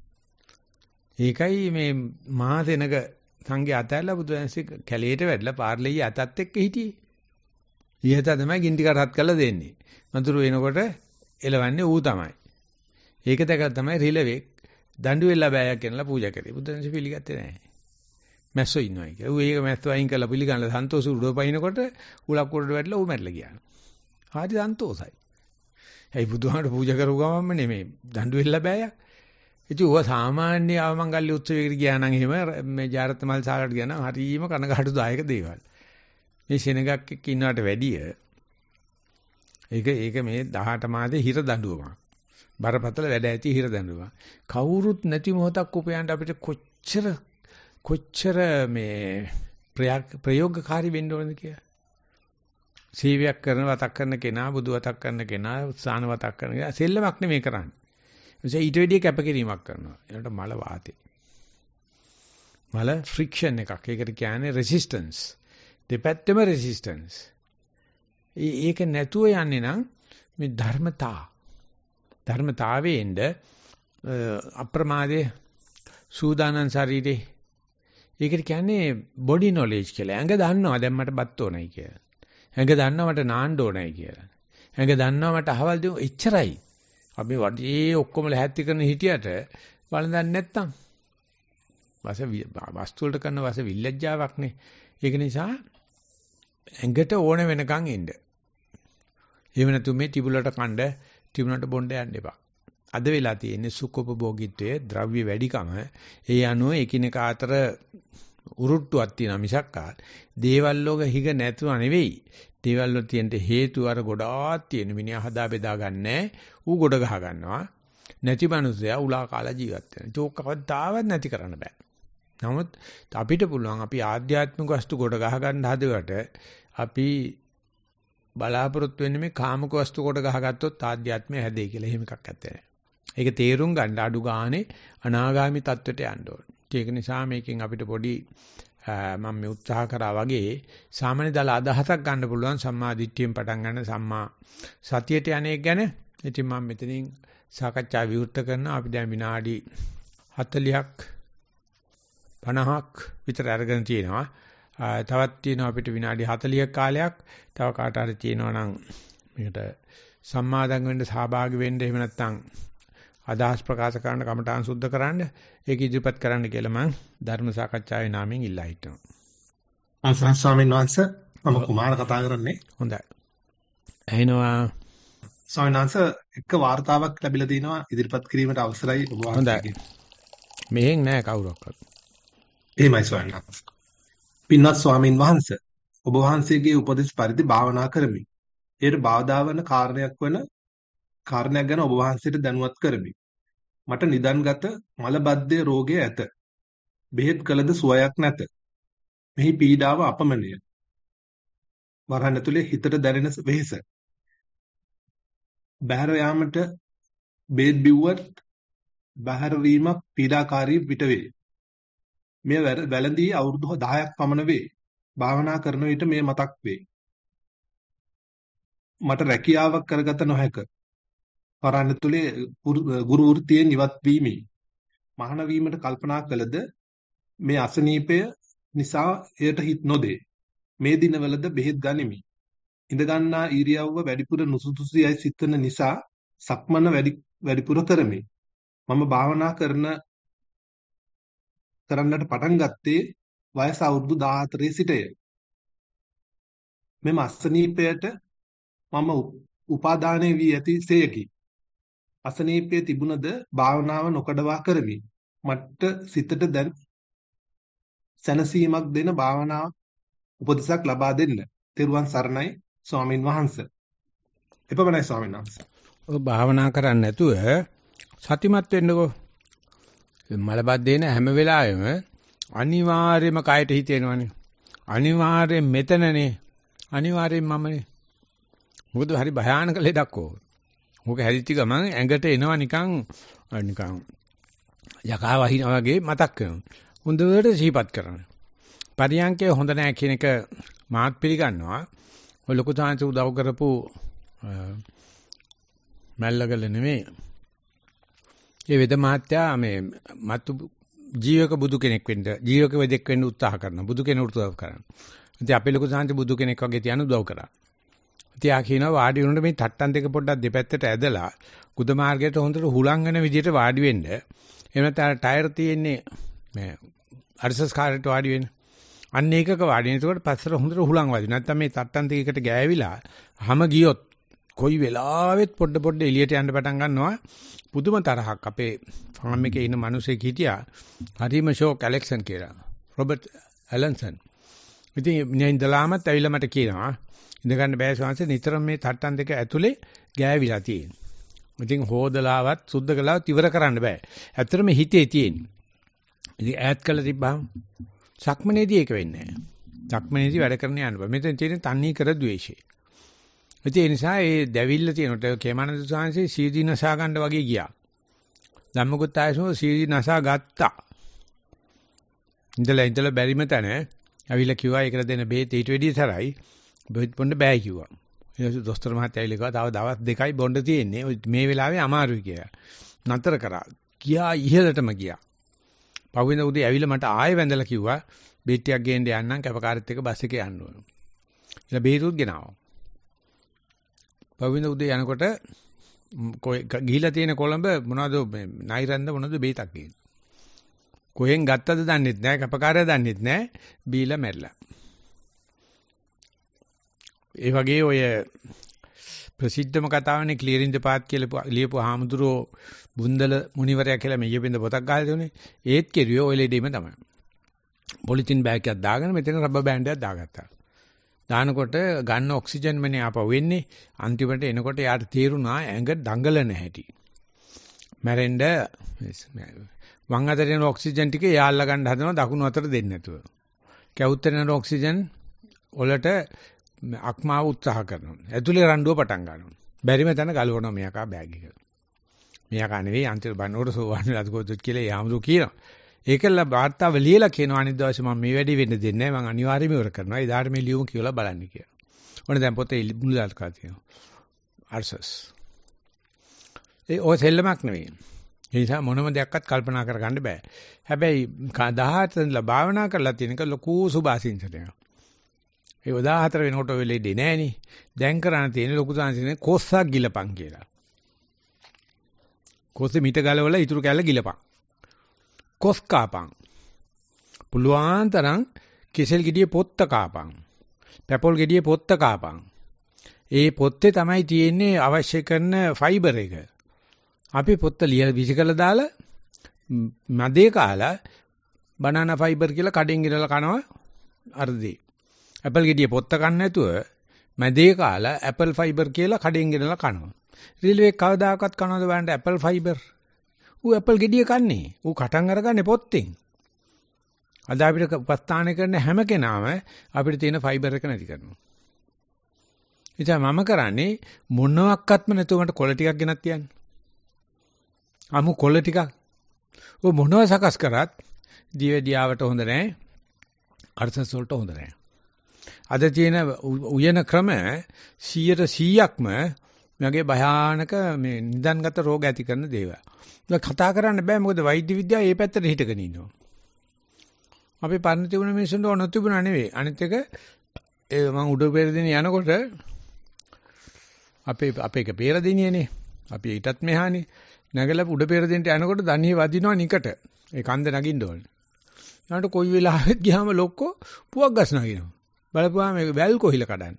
ඒකයි මේ මහා දෙනක සංඝයා අතැල්ලා බුදුන්සේ කැලේට වැඩලා පාර්ලියේ අතත් එක්ක හිටියේ. ඊට තමයි ගින්ටි කරහත් කරලා දෙන්නේ. මඳුරු එනකොට එලවන්නේ ඌ තමයි. ඒක දැකලා තමයි රිලෙවෙක් දඬු වෙලා බෑයක් කියනලා පූජා කරේ. බුදුන්සේ පිළිගත්තේ නැහැ. මැස්සෝ ඉන්නවයි කියලා. ඌ ඒක මැස්සෝ අයින් කරලා පිළිගන්නලා සන්තෝෂ උඩ පයින්නකොට උලක් උඩට වැටලා ඌ මැරලා ගියා. හරි සන්තෝෂයි. ඇයි බුදුහාමට පූජා කරුව ගමන්ම නෙමෙයි දඬු වෙලා බෑයක්. ඉතින් ඌව සාමාන්‍ය අවමංගල්‍ය උත්සවයකට ගියා නම් එහෙම මේ ජාරත් මල් සාලට ගියා නම් හරිම කනගාටුදායක දේවල්. මේ සෙනගක් එක්ක ඉන්නවට වැඩිය ඒක මේ 18 මාසේ හිර දඬුවමක්. බරපතල වැඩ ඇති හිර දඬුවමක්. කවුරුත් නැති මොහොතක් උපයන්න අපිට කොච්චර මේ ප්‍රයෝගකාරී වෙන්න ඕනද කියලා. සීවියක් කරන වතක් කරන කෙනා බුදු වතක් කරන කෙනා උත්සාහන වතක් කරන කෙනා සෙල්ලමක් නෙමෙයි කරන්නේ. ඒ ඊට වැඩිය කැපකිරීමක් කරනවා. ඒකට මල වාතේ. මල ෆ්‍රික්ෂන් එකක්. ඒකට කියන්නේ රෙසිස්ටන්ස්. දෙපැත්තෙම රෙසිස්ටන්ස්. ඒක නැතුව යන්නේ නම් මේ ධර්මතාවයෙන්ද අප්‍රමාදයේ සූදානම් ශරීරේ. ඒකට කියන්නේ බොඩි නොලෙජ් කියලා. ඇඟ දන්නවා දැන් මට බත් ඕනයි කියලා. ඇඟ දන්නවා මට නාන්න ඕනයි කියලා. ඇඟ දන්නවා මට අහවල් දෙමු එච්චරයි. අපි වටේ ඔක්කොම ලැහැත්ති කරන හිටියට බලඳන්නේ නැත්තම් වස්තු වලට කරන විල්ලැජ්ජාවක්නේ. ඒක නිසා ඇඟට ඕන වෙනකන් ඉන්න. එහෙම නැතු මේ තිබුලට කණ්ඩ තිබුණට බොණ්ඩ යන්න එපා. අද වෙලා තියෙන්නේ සුඛෝපභෝගීත්වයේ ද්‍රව්‍ය වැඩිකම. ඒ අනුව එකිනෙක අතර උරුට්ටුවක් තියෙනවා මිසක් දේවල් වල හිග නැතුව නෙවෙයි. දේවල් වල තියෙන හේතු අර ගොඩාක් තියෙන මිනිහා හදා බෙදා ගන්නෑ. ඌ ගොඩ ගහ ගන්නවා. නැති මනුස්සයා උලා කාලා ජීවත් වෙනවා. ඒක කවදාවත් නැති කරන්න බෑ. නමුත් අපිට පුළුවන් අපි ආධ්‍යාත්මික වස්තු ගොඩ ගහ ගන්න හදවට අපි බලාපොරොත්තු වෙන්නේ මේ කාමක වස්තු කොට ගහගත්තොත් ආධ්‍යාත්මය හැදෙයි කියලා. එහෙම එකක් නැත්තේ නෑ. ඒක තේරුම් ගන්න අඩු ගානේ අනාගාමි තත්වයට යන්න ඕනේ. ඒක නිසා මේකෙන් අපිට පොඩි මම මේ උත්සාහ කරා වගේ සාමාන්‍ය දල අදහසක් ගන්න පුළුවන් සම්මා දිට්ඨියෙන් පටන් ගන්න සම්මා සතියට යන්නේක් ගැන. ඉතින් මම මෙතනින් සාකච්ඡා විවෘත කරනවා. අපි දැන් විනාඩි 40ක් 50ක් විතර අරගෙන තියෙනවා. තවත් තියෙනවා අපිට විනාඩි 40ක කාලයක්. තව කාට හරි තියෙනවා නම් මේකට සම්මාදම් වෙන්න සහභාගී වෙන්න එහෙම නැත්නම් අදහස් ප්‍රකාශ කරන්න කමඨාන් සුද්ධ කරන්න ඒක ඉදිරිපත් කරන්න කියලා මම ධර්ම සාකච්ඡාවේ නාමයෙන් ඉල්ලා හිටිනවා. අවසන් ස්වාමීන් වහන්සේ මම කුමාර කතා කරන්නේ. හොඳයි. ඇහෙනවා. ස්වාමීන් වහන්සේ එක වார்த்தාවක් ලැබිලා තිනවා ඉදිරිපත් කිරීමට අවසරයි ඔබ වහන්සේගෙන්. හොඳයි. මෙහෙන් නෑ කවුරක්වත්. එහෙමයි ස්වාමීන් වහන්සේ. පින්වත් ස්වාමීන් වහන්සේ ඔබ වහන්සේගේ උපදෙස් පරිදි භාවනා කරමි. ඒට බාධා වන කාරණයක් ගැන ඔබ වහන්සේට දැනුවත් කරමි. මට නිදන්ගත මලබද්ධය රෝගය ඇත. බෙහෙත් කළද සුවයක් නැත. මෙහි පීඩාව අපමණය. වරහන් ඇතුලේ හිතට දැනෙන වෙහෙස. බහැර යාමට බෙහෙත් බිව්වත් බහැර වීමක් පීඩාකාරී පිට වේ. මේ වැළඳී අවුරුදු 10ක් පමණ වේ. භාවනා කරන විට මේ මතක් වේ. මට රැකියාවක් කරගත නොහැක. වරහන් ඇතුලේ ගුරු වෘත්තියෙන් ඉවත් වීමි. මහාන වීමට කල්පනා කළද මේ අසනීපය නිසා එයට හිත නොදේ. මේ දිනවලද බෙහෙත් ගනිමි. ඉඳ ගන්නා ඊරියව්ව වැඩිපුර නුසුදුසුයි සිතන නිසා සක්මන වැඩිපුර කරමි. මම භාවනා කරන්නට පටන් ගත්තේ වයස අවුරුදු 14 සිටය. මෙම අසනීපයට මම උපාදානය වී ඇති සේයකි. අසනීපයේ තිබුණද භාවනාව නොකඩවා කරමි. මට සිතට දැන් සැනසීමක් දෙන භාවනා උපදෙසක් ලබා දෙන්න. තෙරුවන් සරණයි ස්වාමින් වහන්සේ. එපමණයි ස්වාමීන් වහන්සේ. ඔය භාවනා කරන්නේ නැතුව සතිමත් වෙන්නකෝ. මලබද්දේන හැම වෙලාවෙම අනිවාර්යයෙන්ම කයට හිතෙනවනේ. අනිවාර්යයෙන් මෙතනනේ. අනිවාර්යයෙන් මමනේ. මොකද හරි භයානක ලෙඩක් ඕක. ඕක හැදිච්ච ගමන් ඇඟට එනවා නිකන් යකා වහිනා වගේ මතක් වෙනවා. හොඳට සිහිපත් කරන්න. පරියන්කේ හොඳ නැහැ කියන එක මාත් පිළිගන්නවා. ඔය ලොකු තාන්ත උදව් කරපු මැල්ලගල නෙමෙයි. ඒ වෙද මහත්තයා මේ මතු ජීවක බුදු කෙනෙක් වෙන්න ජීවක වෙදෙක් වෙන්න උත්සාහ කරනවා. බුදු කෙනෙකුට උදව් කරනවා. ඉතින් අපේ ලොකු තාන්ත බුදු කෙනෙක් වගේ තියන උදව් කරා. ඉතින් ආ කියනවා වාඩි වුණොත් මේ තට්ටන් දෙක පොඩ්ඩක් දෙපැත්තට ඇදලා කුද මාර්ගයට හොඳට හුලං වෙන විදිහට වාඩි වෙන්න. එහෙම නැත්නම් ටයර් තියෙන්නේ මේ අර්සස් කාර්යයට වාඩි වෙන්න. අන්න ඒකක වාඩි වෙන. ඒකට පස්සට හොඳට හුලං වාඩි. නැත්නම් මේ තට්ටන් දෙකකට ගෑවිලා හැම ගියොත් කොයි වෙලාවෙත් පොඩ එළියට යන්න පටන් ගන්නවා. පුදුම තරහක් අපේ ෆාම් එකේ ඉන්න මිනිහෙක් හිටියා. හරිම ෂෝක් ඇලෙක්සන් කියලා. Robert Alanson. ඉතින් මම ඉඳලාමත් ඇවිල්ලා මට කියනවා ඉඳ ගන්න බෑ ස්වාමීන් නිතරම මේ තට්ටන් දෙක ඇතුලේ ගෑවිලා තියෙන. ඉතින් හොදලාවත් සුද්ධ කළාවත් ඉවර කරන්න බෑ. ඇත්තටම හිතේ තියෙන. ඉතින් ඈත් කළා තිබ්බහම සක්මනේදී ඒක වෙන්නේ නැහැ. සක්මනේදී වැඩ කරන්න යන්න බෑ. මෙතන තියෙන තන්නේ කර ද්වේෂය. ඒ නිසා ඒ දැවිල්ල තියෙනට කේමානන්ද සාංශේ සීදී නසා ගන්න වගේ ගියා. ධම්මගුත් ආයසෝ සීදී නසා ගත්තා. ඉඳලා බැරිම තැන ඇවිල්ලා කිව්වා ඒකට දෙන බෙහෙත් ඊට වැඩිය තරයි. බෙහෙත් බොන්න බෑ කිව්වා. ඊට දොස්තර මහත්තයා ඇවිල්ලා කිව්වා තව දවස් දෙකයි බොන්න තියෙන්නේ. මේ වෙලාවේ අමාරුයි කියලා. නතර කරා. ගියා ඉහළටම ගියා. පහුවෙන්ද උදේ ඇවිල්ලා මට ආයෙ වැඳලා කිව්වා බෙහෙත් ටිකක් ගේන්න යන්නම් කැපකාරත් එක්ක බස් එකේ යන්න ඕන. ඊට බෙහෙතුත් ගෙනාවා. පහුවෙන්ද උදේ යනකොට ගිහිලා තියෙන කොළඹ මොනවද නයිරන්ද මොනවද බෙහෙතක් ගේන. කොහෙන් ගත්තද දන්නෙත් නැහැ, කැපකාරය දන්නෙත් නැහැ, බීලා මැරිලා. ඒ වගේ ඔය ප්‍රසිද්ධම කතාවනේ ක්ලියරින් ද පාත් කියලා ලියපු හාමුදුරුවෝ බුන්දල මුනිවරයා කියලා මෙయ్య බින්ද පොතක් ගහලා දුන්නේ. ඒත් කෙරුවේ ඔය ලෙඩේම තමයි. පොලිතින් බෑග් එකක් දාගෙන මෙතන රබර් බෑන්ඩ් එකක් දාගත්තා. දානකොට ගන්න ඔක්සිජන් මනේ ආපහු වෙන්නේ. අන්තිමට එනකොට යාට තේරුණා ඇඟ දඟලන හැටි. මැරෙන්න වම් අතට එන ඔක්සිජන් ටික යාල්ලා ගන්න හදනවා දකුණු අතට දෙන්නේ නැතුව. කැවුත්තට එන ඔක්සිජන් වලට අක්මාව උත්සාහ කරනවා. ඇතුලේ රණ්ඩුව පටන් ගන්නවා. බැරිම තැන ගලවනවා මෙයාකා බෑග් එක. මෙයාකා නෙවෙයි අන්තිම බන්නකොට සෝවන් වෙලා අදකොත් කියලා යාමරු කියනවා. ඒකල වාර්තාව ලියලා කියනවා අනිත් දවසේ මම මේ වැඩි වෙන්න දෙන්නේ නැහැ. මම අනිවාර්යයෙන්ම ඉවර කරනවා. එදාට මේ ලියුම කියලා බලන්න කියලා. ඔන්න දැන් පොතේ මුලල්කා තියෙනවා. අර්සස්. ඒ ඔය සෙල්ලමක් නෙවෙයි. ඒ නිසා මොනම දෙයක්වත් කල්පනා කරගන්න බෑ. හැබැයි 17 ඉඳලා භාවනා කරලා තියෙනක ලොකු සුභාසින්සනයක්. ඒ 14 වෙනකොට ඔය ලෙඩේ නෑනේ. දැන් කරන්න තියෙන ලොකු සංසිනේ කොස්සක් ගිලපන් කියලා. කොස්සේ මිට ගලවලා ඉතුරු කැල්ල ගිලපන්. කොස් කාපන්. පුළුවන් තරම් කෙසෙල් ගෙඩිය පොත්ත කාපන්. පැපොල් ගෙඩිය පොත්ත කාපන්. ඒ පොත්තේ තමයි තියෙන්නේ අවශ්‍ය කරන ෆයිබර් එක. අපි පොත්ත විසිකලා දාලා මදේ කාලා බනනා ෆයිබර් කියලා කඩෙන් ගිරලා කනවා අර්ධේ. ඇපල් ගෙඩිය පොත්ත කන්න නැතුව මැදේ කාලා ඇපල් ෆයිබර් කියලා කඩෙන් ගෙනලා කනවා. රිල්වේ කවදාකවත් කනවද බලන්න ඇපල් ෆයිබර්. ඌ ඇපල් ගෙඩිය කන්නේ. ඌ කටන් අරගන්නේ පොත්තෙන්. අද අපිට උපස්ථාන කරන හැම කෙනාම අපිට තියෙන ෆයිබර් එක නැති කරනවා. ඉතින් මම කරන්නේ මොනවත්ක්වත්ම නැතුව මට කොළ ටිකක් ගෙනත් තියන්න. අමු කොළ ටිකක්. ඔය මොනව සකස් කරත් දිවෙඩියාවට හොඳ නැහැ. අර්ථස් වලට හොඳ නැහැ. අද තියෙන උයන ක්‍රම 100%ක්ම මගේ භයානක මේ නිදන්ගත රෝග ඇති කරන දේවල්. ඒක කතා කරන්න බෑ මොකද වෛද්‍ය විද්‍යාව ඒ පැත්තට හිටගෙන ඉන්නවා. අපි පරණ තිබුණ මිනිස්සුන්ට ඕන තිබුණා නෙවෙයි. අනිත් එක මම උඩ පෙරදින යනකොට අපේ එක පෙරදිනියනේ. අපි ඊටත් මෙහානේ. නැගලා උඩ පෙරදිනට යනකොට දණියේ වදිනවා නිකට. ඒ කන්ද නගින්න ඕනේ. ඊට කොයි වෙලාවෙත් ගියාම ලොක්කෝ පුවක් ගස් නගිනවා. බලපුවාම මේක වැල් කොහිල කඩන්න.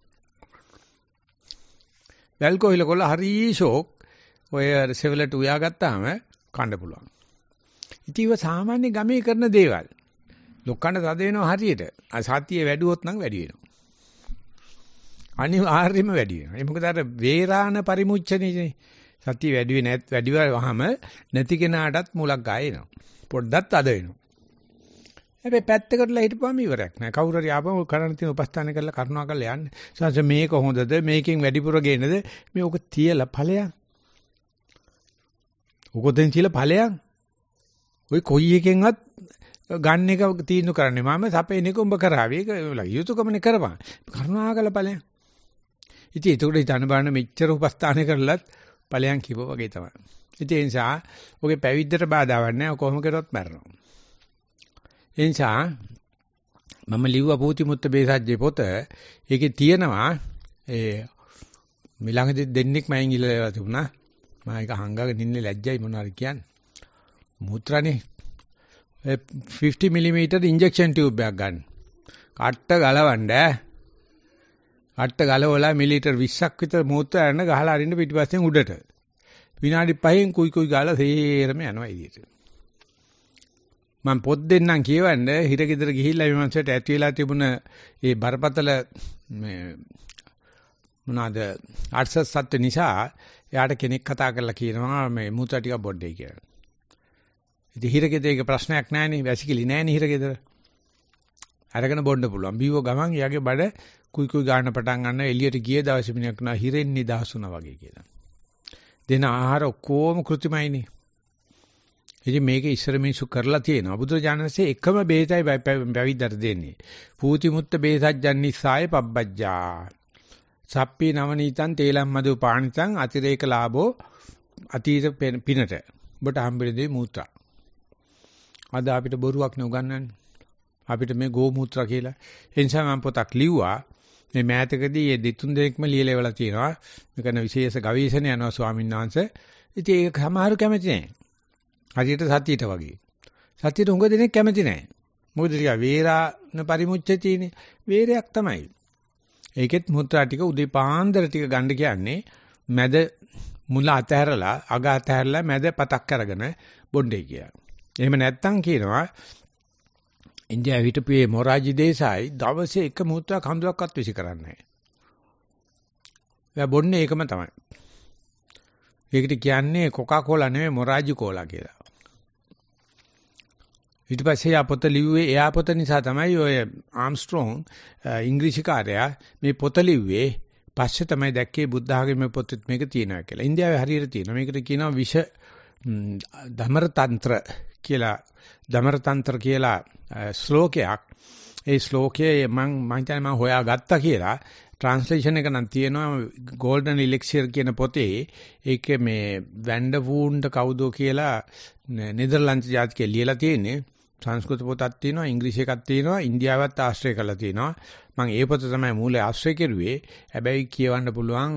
වැල් කොහිල කොල්ල හරි ෂෝක්. ඔය සෙවලට උයා ගත්තාම කන්න පුළුවන්. ඉතින් ඒව සාමාන්‍ය ගමේ කරන දේවල්. ලොක්කන්ට තද වෙනවා හරියට. සතිය වැඩුවොත් නම් වැඩි වෙනවා. අනිවාර්යයෙන්ම වැඩි වෙනවා. ඒ මොකද අර වේරාණ පරිමුච්ඡනේ. සතිය වැඩි වහම නැති කෙනාටත් මුලක් ගායනවා. පොඩ්ඩක් තද වෙනවා. හැබැයි පැත්තකටලා හිටපුවාම ඉවරයක් නෑ. කවුරු හරි ආපම කරන්න තියෙන උපස්ථාන කරලා කරුණා කරලා යන්න. සංස මේක හොඳද? මේකෙන් වැඩිපුර ගේනද? මේ ඔක තියලා ඵලයක්. ඔකෙන් තියලා ඵලයක්. ඔය කොයි එකෙන්වත් ගන්න එක තීන්දුව කරන්නේ මම සපේන එක උඹ කරාවි. ඒක යුතුයකමනේ කරපන්. කරුණා කරලා ඵලයක්. ඉතින් ඒකට හිතන්න බලන්න මෙච්චර උපස්ථාන කරලත් ඵලයන් කිව්ව වගේ තමයි. ඉතින් ඒ නිසා ඔගේ පැවිද්දට බාධාවක් නැහැ. කොහොම කරොත් මැරෙනවා. ඒ නිසා මම ලිව්වා පූතිමුත්ත බේසජ්ජේ පොත. ඒකේ තියෙනවා මිලඟදී දෙන්නෙක් මයින් ඉල්ලලා තිබුණා. මම ඒක හංගගෙන ඉන්නේ ලැජ්ජයි මොනවාරි කියන්නේ. මුත්‍රානේ 50 mm ඉන්ජෙක්ෂන් ටියුබ් එකක් ගන්න. කට්ට ගලවන්න කට්ට ගලවලා මිලිලීටර් 20ක් විතර මූත්‍රා යන ගහලා අරින්න පිටිපස්සෙන් උඩට. විනාඩි 5න් කුයි ගාලා සේරම යනවා එළියට. මම පොත් දෙන්නම් කියවන්න හිරගෙදර ගිහිල්ලා මේ මනසට ඇති වෙලා තිබුණ ඒ බරපතල මේ මොනවාද ආර්සස් සත්‍ය නිසා එයාට කෙනෙක් කතා කරලා කියනවා මේ මුත්‍රා ටික බොඩ්ඩේ කියලා. ඉතින් හිරගෙදර ඒක ප්‍රශ්නයක් නැහැනේ වැසිකිලි නැහැනේ හිරගෙදර. අරගෙන බොන්න පුළුවන්. බීව ගමන් එයාගේ බඩ කුයි ගන්න පටන් ගන්න එළියට ගිය දවසේ මිනිහක් නා හිරෙන් නිදහස් වුණා වගේ කියලා. දෙන ආහාර ඔක්කොම කෘත්‍රිමයිනේ. ඉතින් මේක ඉස්සර මිනිස්සු කරලා තියෙනවා. බුදුරජාණන්සේ එකම බේතයි පැවිද්දට දෙන්නේ. පූතිමුත්ත බේසජ්ජන්නිස්සාය පබ්බජ්ජා. සප්පී නවනීතං තේලම් මදු පාණිතං අතිරේක ලාභෝ අතීත පිනට. ඔබට හම්බෙන්නේ මූත්‍රා. අද අපිට බොරුවක් නේ උගන්වන්නේ. අපිට මේ ගෝ මූත්‍රා කියලා. ඒ නිසා මම පොතක් ලිව්වා. මේ මෑතකදී මේ දෙතුන් දෙනෙක්ම ලියලා ඉවලා තියෙනවා. මේකන විශේෂ ගවේෂණ යනවා ස්වාමීන් වහන්සේ. ඉතින් ඒක සමහරු කැමති නැහැ. හරියට සතියට වගේ. සතියට උඟ දෙනෙක් කැමති නැහැ. මොකද ටික වේරාන පරිමුච්ඡතිනේ. වේරයක් තමයි. ඒකෙත් මුත්‍රා ටික උදේ පාන්දර ටික ගන්න කියන්නේ මැද මුල අතහැරලා අග අතහැරලා මැද පතක් අරගෙන බොණ්ඩේ කියලා. එහෙම නැත්තම් කියනවා ඉන්දියාවේ හිටපු මොරාජි දේසායි දවසේ එක මුත්‍රා කඳුලක්වත් විසි කරන්නේ නැහැ. එයා බොන්නේ ඒකම තමයි. ඒකට කියන්නේ කොකා කෝලා නෙමෙයි මොරාජි කෝලා කියලා. ඊට පස්සේ යා පොත ලිව්වේ එයා පොත නිසා තමයි ඔය ආම්ස්ට්‍රෝං ඉංග්‍රීසිකාරයා මේ පොත ලිව්වේ. පස්සේ තමයි දැක්කේ බුද්ධ ආගමේ පොතෙත් මේක තියෙනවා කියලා. ඉන්දියාවේ හරියට තියෙනවා. මේකට කියනවා විෂ ධමරතන්ත්‍ර කියලා. ධමරතන්ත්‍ර කියලා ශ්ලෝකයක්. ඒ ශ්ලෝකයේ මම හිතන්නේ මම හොයාගත්තා කියලා. ට්‍රාන්ස්ලේෂන් එක නම් තියෙනවා ගෝල්ඩන් ඉලෙක්සිර් කියන පොතේ. ඒකේ මේ වැන්ඩර්වුන්ඩ් කවුදෝ කියලා නෙදර්ලන්ත ජාතිකයේ ලියලා තියෙන්නේ. සංස්කෘත පොතක් තියෙනවා, ඉංග්‍රීසි එකක් තියෙනවා, ඉන්දියාවත් ආශ්‍රය කරලා තියෙනවා. මම ඒ පොත තමයි මූලයේ ආශ්‍රය කෙරුවේ. හැබැයි කියවන්න පුළුවන්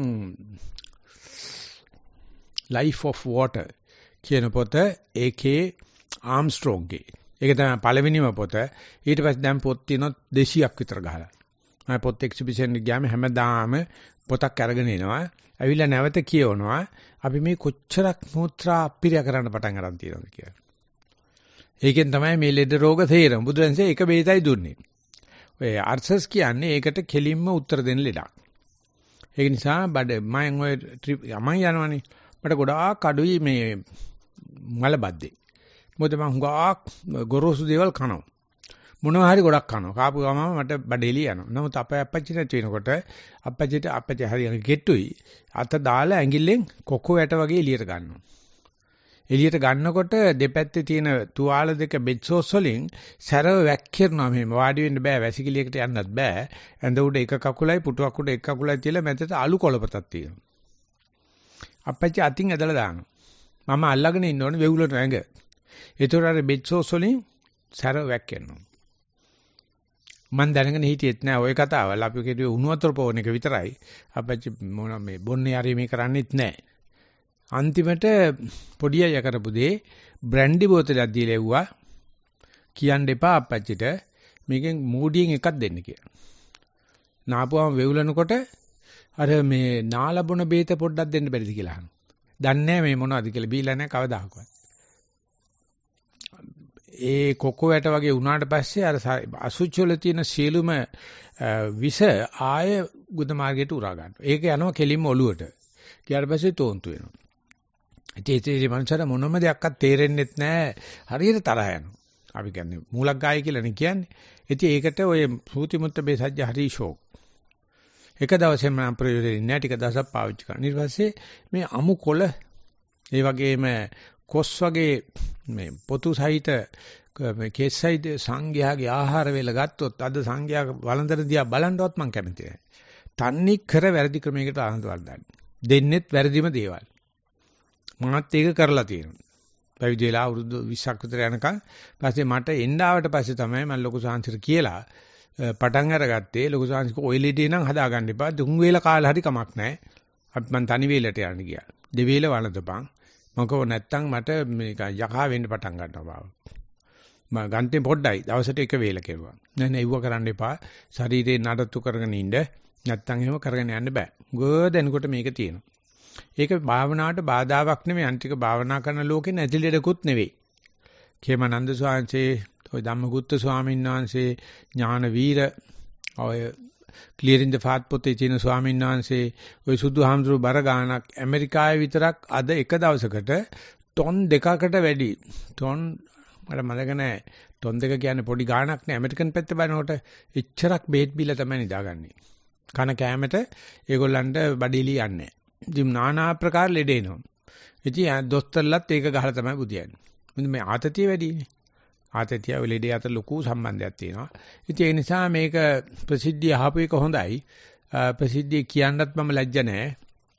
Life of Water කියන පොත ඒකේ ආම්ස්ට්‍රෝන්ගේ. ඒක තමයි පළවෙනිම පොත. ඊට පස්සේ දැන් පොත් තියෙනවා 200ක් විතර ගහලා. මම පොත් එක්සිබිෂන් එක ගියාම හැමදාම පොතක් අරගෙන එනවා. ඇවිල්ලා නැවත කියවනවා. අපි මේ කොච්චරක් මුත්‍රා අපිරිය කරන්න පටන් ගන්න තියෙනවද කියලා. ඒකෙන් තමයි මේ ලෙඩ රෝග තේරෙම. බුදුරජාණන්සේ එක බේතයි දුන්නේ. ඔය අර්සස් කියන්නේ ඒකට කෙලින්ම උත්තර දෙන්න ලෙඩක්. ඒක නිසා මම ඔය යමන් යනවනේ. මට ගොඩාක් අඩුයි මේ මලබද්දේ. මොකද මම හුඟක් ගොරෝසු දේවල් කනවා. මොනවා හරි ගොඩක් කනවා. කාපු ගමම මට බඩේලිය යනවා. නමුත් අපේ අපච්චි නැති වෙනකොට අපච්චි හරියට ගෙට්ටුයි අත දාලා ඇඟිල්ලෙන් කොකෝ ඇට වගේ එළියට ගන්නවා. එළියට ගන්නකොට දෙපැත්තේ තියෙන තුවාල දෙක බෙඩ්සෝස් වලින් සැරව වැක්කිරනවා. මෙහෙම වාඩි වෙන්න බෑ, වැසිකිළියකට යන්නත් බෑ. ඇඳ උඩ එක කකුලයි පුටුවක් උඩ එක කකුලයි තියලා මැදට අලු කොළපතක් තියෙනවා. අපච්චි අතින් ඇදලා දානවා. මම අල්ලගෙන ඉන්න ඕනේ වෙවුලට ඇඟ. ඒතර අර බෙඩ්සෝස් වලින් සැරව වැක්කිරනවා. මම දැනගෙන හිටියෙත් නෑ ওই කතාවල්. අපි කිව්වේ උණු වතුර පොවන එක විතරයි. අපච්චි මොන මේ බොන්නේ හරි මේ කරන්නේත් නෑ. අන්තිමට පොඩි අය කරපු දේ බ්‍රැන්ඩි බෝතලයක් දීලා එව්වා. කියන්න එපා අපච්චිට මේකෙන් මූඩියෙන් එකක් දෙන්න කියලා. නාපුවම වෙවුලනකොට අර මේ නාලබුණ බේත පොඩ්ඩක් දෙන්න බැරිද කියලා අහනවා. දන්නේ නැහැ මේ මොනවද කියලා බීලා නැහැ කවදාහක්වත්. ඒ කොකෝ ඇට වගේ වුණාට පස්සේ අර අසුචි වල තියෙන සියලුම විස ආය ගුද මාර්ගයට උරා ගන්නවා. ඒක යනවා කෙලින්ම ඔලුවට. ඊට පස්සේ තෝන්තු වෙනවා. ඉතින් මනුස්සර මොනම දෙයක්වත් තේරෙන්නෙත් නැහැ. හරියට තරහ යනවා. අපි කියන්නේ මූලක් ගාය කියලානේ කියන්නේ. ඉතින් ඒකට ඔය සූතිමුත්ත බේසජ්ජ හරි ෂෝක්. එක දවසෙම මම ප්‍රයෝජනෙ නැහැ ටික දවසක් පාවිච්චි කරා. ඊට පස්සේ මේ අමු කොළ ඒ වගේම කොස් වගේ මේ පොතු සහිත මේ කේසයිද සංඝයාගේ ආහාර වේල ගත්තොත් අද සංඝයා වළඳන දිහා බලන්නවත් මම කැමති නැහැ. තන්නේ කර වැරදි ක්‍රමයකට ආනන්දවල් දාන්න. දෙන්නෙත් වැරදිම දේවල්. මාත් ඒක කරලා තියෙනවා. පැවිදි වෙලා අවුරුදු 20ක් විතර යනකම් පස්සේ මට එන්න ආවට පස්සේ තමයි මම ලොකු සාංශර කියලා පටන් අරගත්තේ. ලොකු සාංශක ඔය ලීඩේ නම් හදාගන්න එපා. දුන් වේල කාලා හරි කමක් නැහැ. අපි මං තනි වේලට යන්න ගියා. දෙවේල වළඳපන්. මොකෝ නැත්තම් මට මේක යකා වෙන්න පටන් ගන්නවා බව. මම ගන්ටේ පොඩ්ඩයි දවසට එක වේල කෙරුවා. නෑ නෑ ඉව්ව කරන්න එපා. ශරීරේ නඩත්තු කරගෙන ඉන්න. නැත්තම් එහෙම කරගෙන යන්න බෑ. ගොඩනකොට මේක තියෙනවා. ඒක භාවනාවට බාධාවක් නෙමෙයි. අන්තික භාවනා කරන ලෝකේ නැති ලෙඩකුත් නෙවෙයි. කේමනන්ද ස්වාමීන්සේ, ඔය ධම්මගුත්ත ස්වාමීන් වහන්සේ, ඥාන වීර, ඔය ක්ලියරින් ද ෆාත් පොතේ තියෙන ස්වාමීන් වහන්සේ, ඔය සුදු හාමුදුරු බර ගානක් ඇමරිකාවේ විතරක් අද එක දවසකට ටොන් 2කට වැඩි ටොන් මට මතක නැහැ. ටොන් 2 කියන්නේ පොඩි ගානක් නේ. ඇමරිකන් පැත්තේ බලනකොට එච්චරක් බේත් බිල තමයි නිදාගන්නේ. කන කෑමට ඒගොල්ලන්ට බඩේලි යන්නේ. ඉතින් নানা ආකාර ලෙඩ එනවා. ඉතින් දොස්තරලත් ඒක ගහලා තමයි බුදියන්නේ. මොකද මේ ආතතිය වැඩිනේ. ආතතිය වෙලෙඩේ අතර ලොකු සම්බන්ධයක් තියෙනවා. ඉතින් ඒ නිසා මේක ප්‍රසිද්ධිය අහපු එක හොඳයි. ප්‍රසිද්ධිය කියන්නත් මම ලැජ්ජ නැහැ.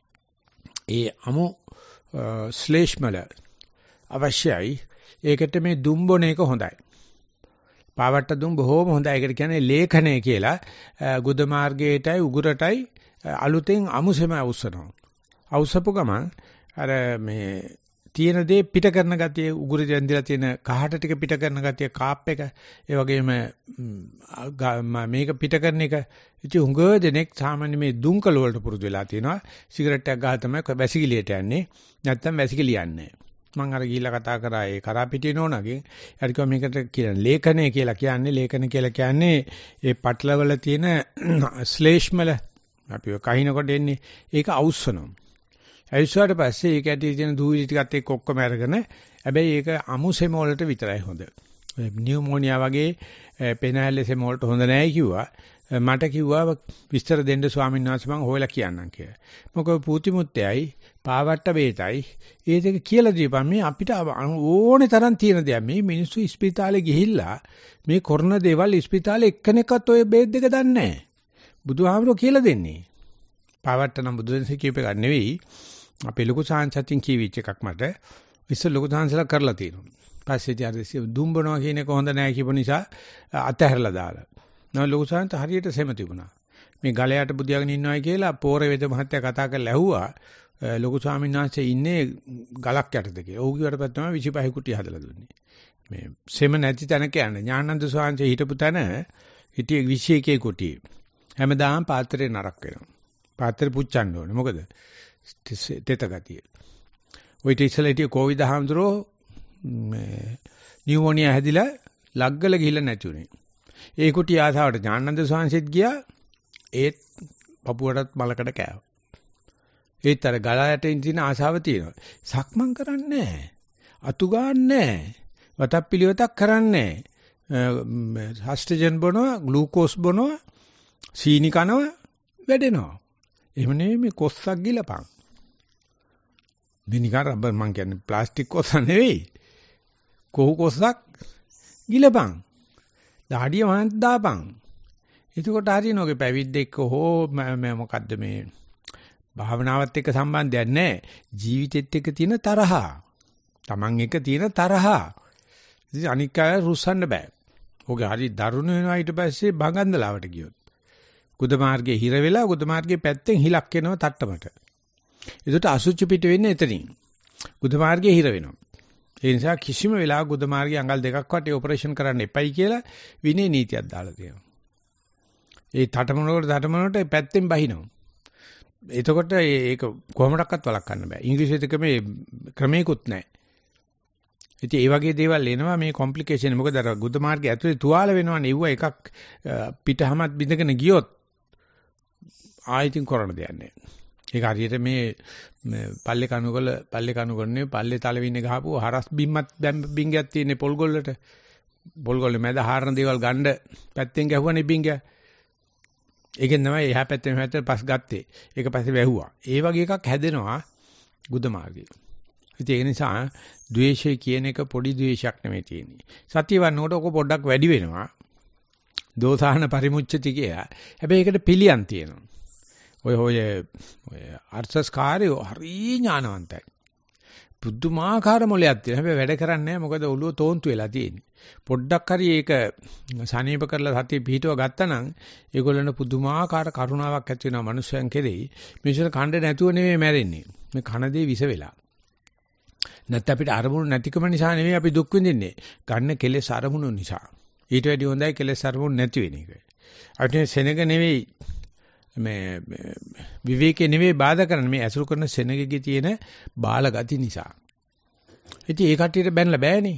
ඒ අමු ශ්ලේෂ්මල අවශ්‍යයි. ඒකට මේ දුම් බොන එක හොඳයි. පාවට්ට දුම් බොහොම හොඳයි. ඒකට කියන්නේ ලේඛනය කියලා. ගුද මාර්ගයටයි උගුරටයි අලුතෙන් අමුසෙම අවශ්‍යනවා. අවශ්‍යපු ගමන් අර මේ තියෙන දේ පිට කරන ගතිය, උගුරේ දැන්දලා තියෙන කහට ටික පිට කරන ගතිය, කාප් එක, ඒ වගේම මේක පිට කරන එක. ඉතින් උඟ දෙනෙක් සාමාන්‍ය මේ දුම්කල වලට පුරුදු වෙලා තියෙනවා. සිගරට් එකක් ගහලා තමයි වැසිකිළියට යන්නේ. නැත්තම් වැසිකිළිය යන්නේ. මම අර ගිහිල්ලා කතා කරා ඒ කරාපිටිය නෝනාගෙන්. ඊට කිව්වා මේකට කියන ලේඛනය කියලා කියන්නේ. ලේඛන කියලා කියන්නේ ඒ පටලවල තියෙන ශ්ලේෂ්මල අපි කහිනකොට එන්නේ ඒක අවුස්සනවා. ඇවිස්සුවාට පස්සේ ඒක ඇටි තියෙන දූවිලි ටිකත් එක්ක ඔක්කොම අරගෙන හැබැයි ඒක අමු සෙම වලට විතරයි හොඳ. නියුමෝනියා වගේ පෙනහැල්ලේ සෙම වලට හොඳ නැහැ කිව්වා. මට කිව්වා විස්තර දෙන්න ස්වාමීන් වහන්සේ මම හොයලා කියන්නම් කියලා. මොකද පූතිමුත්තේයි පාවට්ට බේතයි ඒ දෙක කියලා දීපන් මේ අපිට ඕනේ තරම් තියෙන දෙයක්. මේ මිනිස්සු ඉස්පිතාලේ ගිහිල්ලා මේ කරන දේවල් ඉස්පිතාලේ එක්කෙනෙක්වත් ඔය බේත් දෙක දන්නේ නැහැ. බුදුහාමුදුරුවෝ කියලා දෙන්නේ. පාවට්ට නම් බුදුන්සේ කියප එකක් නෙවෙයි. අපේ ලොකු සාංශත්‍යින් කියවිච්ච එකක් මට ඉස්සෙල් ලොකු සාංශලා කරලා තියෙනවා. පස්සේ ඉතින් දුම්බනවා කියන එක හොඳ නැහැ කියපු නිසා අතහැරලා දාලා. නෝ ලොකු සාංශ හරියට සෙම තිබුණා. මේ ගලයට බුදියාගෙන ඉන්නවයි කියලා පෝරේ වේද මහත්තයා කතා කරලා ඇහුවා. ලොකු ස්වාමීන් වහන්සේ ඉන්නේ ගලක් යටද කියලා. ඔහු කිව්වට පස්සේ තමයි 25 කුටි හදලා දුන්නේ. මේ සෙම නැති තැනක යන්නේ. ඥානන්ද ස්වාමීන් හිටපු තැන හිටියේ 21 කුටි. හැමදාම පාත්‍රේ නරක් වෙනවා. පාත්‍රේ පුච්චන්න ඕනේ. මොකද? තෙත ගතිය. ඔය ඉතිසලා හිටිය කොවිඩ් හාමුදුරෝ නියුමෝනියා හැදිලා ලග්ගල ගිහිල්ලා නැතුනේ. ඒ කුටි ආසාවට ඥානන්ද ස්වාමීන්සෙත් ගියා. ඒත් පපුවටත් මලකඩ කෑවා. ඒත් අර ගලයට ඉඳින ආසාව තියෙනවා. සක්මන් කරන්නේ නැහැ. අතු ගන්නෑ. වතක් පිළිවෙතක් කරන්නේ නැහැ. හස්ටජන් බොනවා, ග්ලූකෝස් බොනවා, සීනි කනවා වැඩෙනවා. එහෙම නෙමෙයි මේ කොස්සක් ගිලපන්. මේ නිකන් රබර් මං කියන්නේ ප්ලාස්ටික් කොස්ස නෙවෙයි. කොහු කොස්සක් ගිලපන්. දහඩිය වහන් දාපන්. එතකොට හරියනෝගේ පැවිද්දෙක් හෝ මොකද්ද මේ භාවනාවත් එක්ක සම්බන්ධයක් නැහැ. ජීවිතෙත් එක්ක තියෙන තරහා. Taman එක තියෙන තරහා. ඉතින් අනික් අය රුස්සන්න බෑ. ඔගේ හරි දරුණු වෙනවා ඊට පස්සේ භගන්දලාවට ගියොත්. ගුද මාර්ගයේ හිර වෙලා ගුද මාර්ගයේ පැත්තෙන් හිලක් එනවා තට්ටමට. ඒකට අසුචි පිට වෙන්නේ එතනින්. ගුද මාර්ගයේ හිර වෙනවා. ඒ නිසා කිසිම වෙලාවක ගුද මාර්ගයේ අඟල් දෙකක් වටේ ඔපරේෂන් කරන්න එපයි කියලා විනය නීතියක් දාලා තියෙනවා. ඒ තටමනකට පැත්තෙන් බහිනවා. එතකොට ඒක කොහොමඩක්වත් වළක්වන්න බෑ. ඉංග්‍රීසියට මේ ක්‍රමයකුත් නැහැ. ඉතින් ඒ වගේ දේවල් එනවා මේ කොම්ප්ලිකේෂන්. මොකද අර ගුද මාර්ගයේ ඇතුලේ තුවාල වෙනවනේ. ඒව එකක් පිටහමත් බින්දගෙන ගියොත් ආයෙත් කරන්න දෙයක් නැහැ. ඒක හරියට මේ පල්ලේ කණුගොල්ලේ පල්ලේ තලවින්නේ ගහපුව හරස් බිම්මත් බින්ගයක් තියෙන පොල්ගොල්ලට. පොල්ගොල්ලේ මැද හාරන දේවල් ගන්න පැත්තෙන් ගැහුවනේ බින්ගය. ඒකෙන් තමයි එහා පැත්තෙන් පස් ගත්තේ. ඒක පස්සේ වැහුවා. ඒ වගේ එකක් හැදෙනවා ගුද මාර්ගයේ. ඉතින් ඒ නිසා ද්වේෂය කියන එක පොඩි ද්වේෂයක් නෙමෙයි තියෙන්නේ. සතිය වන්නකොට ඔක පොඩ්ඩක් වැඩි වෙනවා. දෝසාහන පරිමුච්ඡති කියලා. හැබැයි ඒකට පිළියම් තියෙනවා. ඔය අර්ථස්කාරයෝ හරි ඥානවන්තයි. පුදුමාකාර මොලයක් තියෙනවා. හැබැයි වැඩ කරන්නේ නැහැ. මොකද ඔළුව තෝන්තු වෙලා තියෙන්නේ. පොඩ්ඩක් හරි ඒක සනීප කරලා සතිය පිහිටව ගත්තා නම් ඒගොල්ලන්ට පුදුමාකාර කරුණාවක් ඇති වෙනවා මනුස්සයන් කෙරෙහි. මිනිස්සුන් කණ්ඩ නැතුව නෙමෙයි මැරෙන්නේ. මේ කන දේ විස වෙලා. නැත්නම් අපිට අරමුණු නැතිකම නිසා නෙමෙයි අපි දුක් විඳින්නේ. ගන්න කෙලෙස් අරමුණු නිසා. ඊට වැඩි හොඳයි කෙලෙස් අරමුණු නැති වෙන එක. අපිට සෙනග නෙවෙයි මේ විවේකේ නෙවෙයි බාධා කරන්නේ. මේ ඇසුරු කරන සෙනගගේ තියෙන බාල ගති නිසා. ඉතින් ඒ කට්ටියට බැනලා බෑනේ.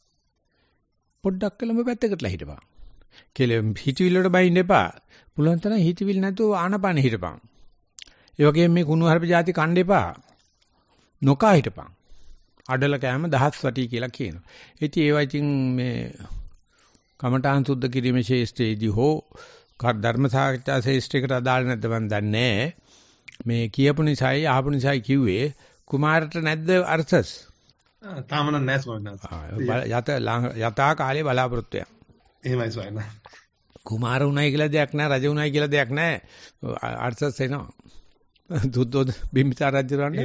පොඩ්ඩක් කළම පැත්තකටලා හිටපන්. හිතවිල්ල වලට බයින්න එපා. පුළුවන් තරම් හිතවිල්ල නැතුව ආනපන හිටපන්. ඒ වගේම මේ කුණු හර්ප જાති කන්න එපා. නොකා හිටපන්. අඩල කෑම දහස් වටි කියලා කියනවා. ඉතින් ඒවා ඉතින් මේ කමඨාන් සුද්ධ කිරීමේ ශේෂ්ඨයේදී හෝ ධර්ම සාකච්ඡා ශේෂ්ඨයකට අදාළ නැද්ද මන් දන්නේ නැහැ. මේ කියපු නිසායි ආපු නිසායි කිව්වේ කුමාරට නැද්ද අර්ථස්? තාම නැහැ ස්වාමීන් යතා කාලේ බලාපොරොත්තු වෙනවා. එහෙමයි ස්වාමීන්. කුමාර උණයි කියලා දෙයක් නැහැ, රජ උණයි කියලා දෙයක් නැහැ. අර්ථස් එනවා. දුද්දොත් බිම්බිසාර රජුරන්නේ.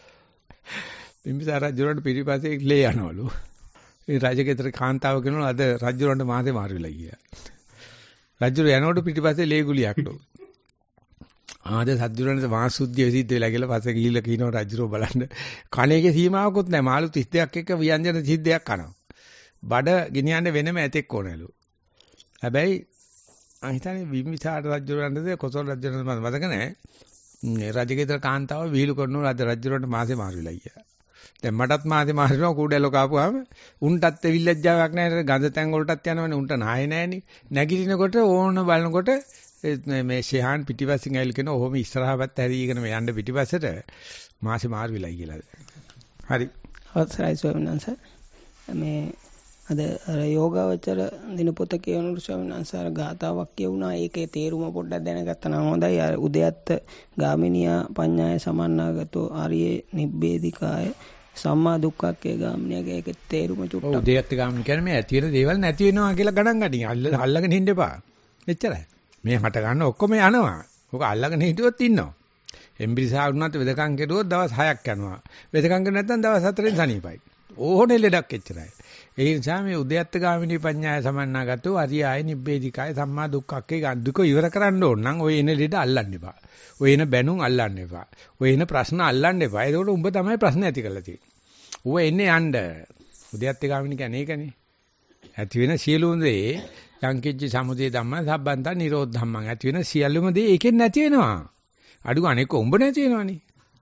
බිම්බිසාර රජුරන්ට පිටිපස්සේ ලේ යනවලු. ඒ රජකෙතර කාන්තාව කියනවා අද රජුරන්ට මාසේ මාරු වෙලා ගියා. රජුර යනකොට පිටිපස්සේ ලේ ගුලියක්ලු. ආද සද්දුරන්ට වාසුද්ධිය සිද්ධ වෙලා කියලා පස්සේ ගිහිල්ලා කියනවා රජුරෝ බලන්න. කණේකේ සීමාවකුත් නැහැ. මාළු 32ක් එක ව්‍යංජන 32ක් කනවා. බඩ ගෙනියන්න වෙනම ඇතෙක් ඕනලු. හැබැයි මම හිතන්නේ බිම්බිසාර රජුරන්ටද කොසල් රජුරන්ට මතක නැහැ. රජකේතර කාන්තාව විහිළු කරනවා රජුරන්ට මාසේ මාරු වෙලා ගියා. දැන් මටත් මාසේ මාරු වෙනවා කූඩැලෝ කාපුවාම උන්ටත් විල්ලැජ්ජාවක් නැහැ. ගඳ තැන් වලටත් යනවනේ උන්ට නායේ නැහෙනේ. නැගිටිනකොට ඕන බලනකොට මේ ෂෙහාන් පිටිපස්සෙන් ඇවිල්ලා කියන ඔහොම ඉස්සරහා පැත්ත හැරීගෙන මේ යන්න පිටිපස්සට මාසේ මාරු වෙලා කියලා. හරි. අවසරයි ස්වාමීන් වහන්සේ. මේ අද යෝගාවචර දිනපොත කියනකොට ස්වාමීන් වහන්සේ අර ගාතාවක් කියුණා. ඒකේ තේරුම පොඩ්ඩක් දැනගත්තා නම් හොඳයි. අර උදයත්ත ගාමිනියා පඤ්ඤාය සමන්නාගතෝ ආර්යේ නිබ්බේධිකාය සම්මා දුක්ඛක්ඛේ ගාමිනියගේ ඒකේ තේරුම චුට්ටක්. උදයත්ත ගාමිනිය කියන්නේ මේ ඇති වෙන දේවල් නැති වෙනවා කියලා ගණන් ගන්න. අල්ලගෙන ඉන්න එපා. එච්චරයි. මේ හට ගන්න ඔක්කොම යනවා. ඔක අල්ලගෙන හිටියොත් ඉන්නවා. එම්බිරිසා වුණාත් වෙදකම් කෙරුවොත් දවස් 6ක් යනවා. වෙදකම් කර නැත්නම් දවස් 4ෙන් සනීපයි. ඕනේ ලෙඩක් එච්චරයි. ඒ නිසා මේ උදයත්ත ගාමිනී පඤ්ඤාය සමන්නාගතෝ අරියාය නිබ්බේධිකාය සම්මා දුක්ඛක්ඛේ දුක ඉවර කරන්න ඕන නම් ඔය එන ලෙඩ අල්ලන්න එපා. ඔය එන බැනුම් අල්ලන්න එපා. ඔය එන ප්‍රශ්න අල්ලන්න එපා. ඒකට උඹ තමයි ප්‍රශ්න ඇති කරලා තියෙන්නේ. ඌ එන්නේ යන්න. උදයත්ත ගාමිනී කියන්නේ ඒකනේ. ඇති වෙන සියලුම දේ යංකිච්ච සමුදය ධම්ම සම්බන්ත නිරෝධ ධම්මං ඇති වෙන සියලුම දේ ඒකෙන් නැති වෙනවා. අඩු ගානේ උඹ නැති වෙනවනේ.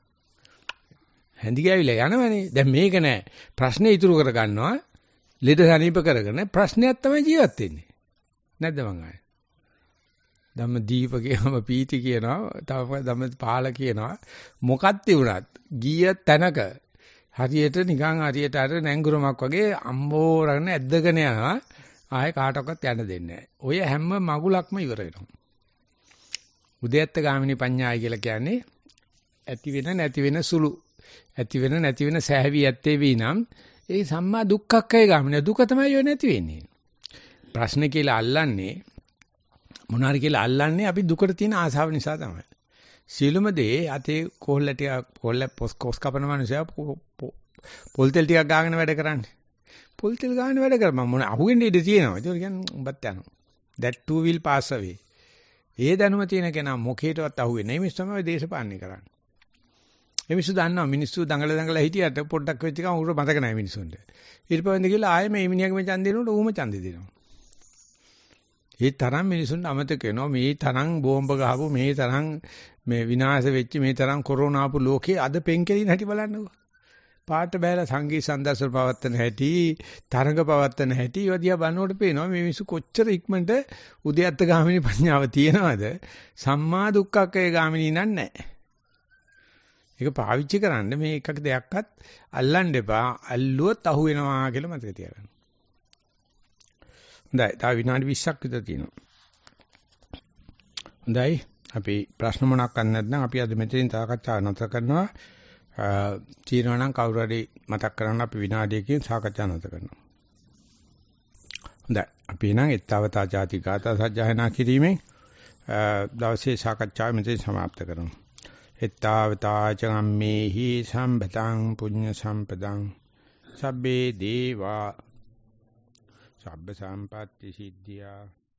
හැඳි ගෑවිලා යනවනේ. දැන් මේක නෑ. ප්‍රශ්නේ ඉතුරු කර ගන්නවා. ලෙඩ සනීප කරගෙන ප්‍රශ්නයක් තමයි ජීවත් වෙන්නේ. නැද්ද මං ආයේ? ධම්ම දීප කියනම පීති කියනවා. තව ධම්ම පාල කියනවා. මොකක්ද තිබුණත් ගිය තැනක හරියට නිකන් හරියට අර නැංගුරමක් වගේ අම්බෝරගෙන ඇද්දගෙන යනවා. ආයේ කාටවත් යන්න දෙන්නේ නැහැ. ඔය හැම මගුලක්ම ඉවර වෙනවා. උදයත්ත ගාමිනී පඤ්ඤාය කියලා කියන්නේ ඇති වෙන නැති වෙන සුළු ඇති වෙන නැති වෙන සෑහවි ඇත්තේ වීනම් ඒ සම්මා දුක්ඛක්ඛය ගාමිනී දුක තමයි ඔය නැති වෙන්නේ. ප්‍රශ්න කියලා අල්ලන්නේ මොනාරි කියලා අල්ලන්නේ අපි දුකට තියෙන ආසාව නිසා තමයි. සියලුම දේ අතේ කොල්ල පොස් කපන මනුස්සයා පොල් තෙල් ටිකක් ගාගෙන වැඩ කරන්නේ. පොල් තෙල් ගාගෙන වැඩ කරම මොන අහුවෙන්නේ ඉඳී තියෙනවා. ඒක කියන්නේ උඹත් යනවා. that too will pass away. ඒ දැනුම තියෙන කෙනා මොකේටවත් අහුවෙන්නේ නැහැ. මේ තමයි දේශපාලනය කරන්නේ. මේ මිනිස්සු දන්නවා මිනිස්සු දඟල හිටියට පොඩ්ඩක් වෙච්ච ගමන් උර මතක නැහැ මිනිස්සුන්ට. ඊට පස්සේ ගිහලා ආයෙ මේ මිනිහාගේ මේ ඡන්දේ දෙනකොට ඌම ඡන්දේ දෙනවා. මේ තරම් මිනිසුන්ට අමතක වෙනවා මේ තරම් බෝම්බ ගහපු මේ තරම් මේ විනාශ වෙච්ච මේ තරම් කොරෝනා ආපු ලෝකේ අද පෙන්කෙලින් හැටි බලන්නකෝ. පාට බෑලා සංගීත සම්දර්ශන පවත්තන හැටි තරඟ පවත්තන හැටි ඒවා දිහා බලනකොට පේනවා මේ මිනිස්සු කොච්චර ඉක්මනට උදයත්ත ගාමිනී ප්‍රඥාව තියනවද සම්මා දුක්ඛක්ඛය ගාමිනී නැහැ. ඒක පාවිච්චි කරන්න මේ එකක දෙයක්වත් අල්ලන්න එපා. අල්ලුවොත් අහු වෙනවා කියලා මතක තියාගන්න. හොඳයි. තව විනාඩි 20ක් විතර තියෙනවා. හොඳයි. අපි ප්‍රශ්න මොනක් ගන්න නැත්නම් අපි අද මෙතනින් සාකච්ඡාව නතර කරනවා. තීරණ නම් කවුරු හරි මතක් කරන්න අපි විනාඩියකින් සාකච්ඡා නතර කරනවා. හොඳයි. අපි එහෙනම් ඊතාවතා ಜಾති ගාථා සජ්ජායනා කිරීමෙන් දවසේ සාකච්ඡාව මෙතන સમાપ્ત කරමු. ඊතාවතා චම්මේහි සම්පතං පුඤ්ඤ සම්පදං සබ්බේ දේවා සබ්බ සම්පatti සිද්ධියා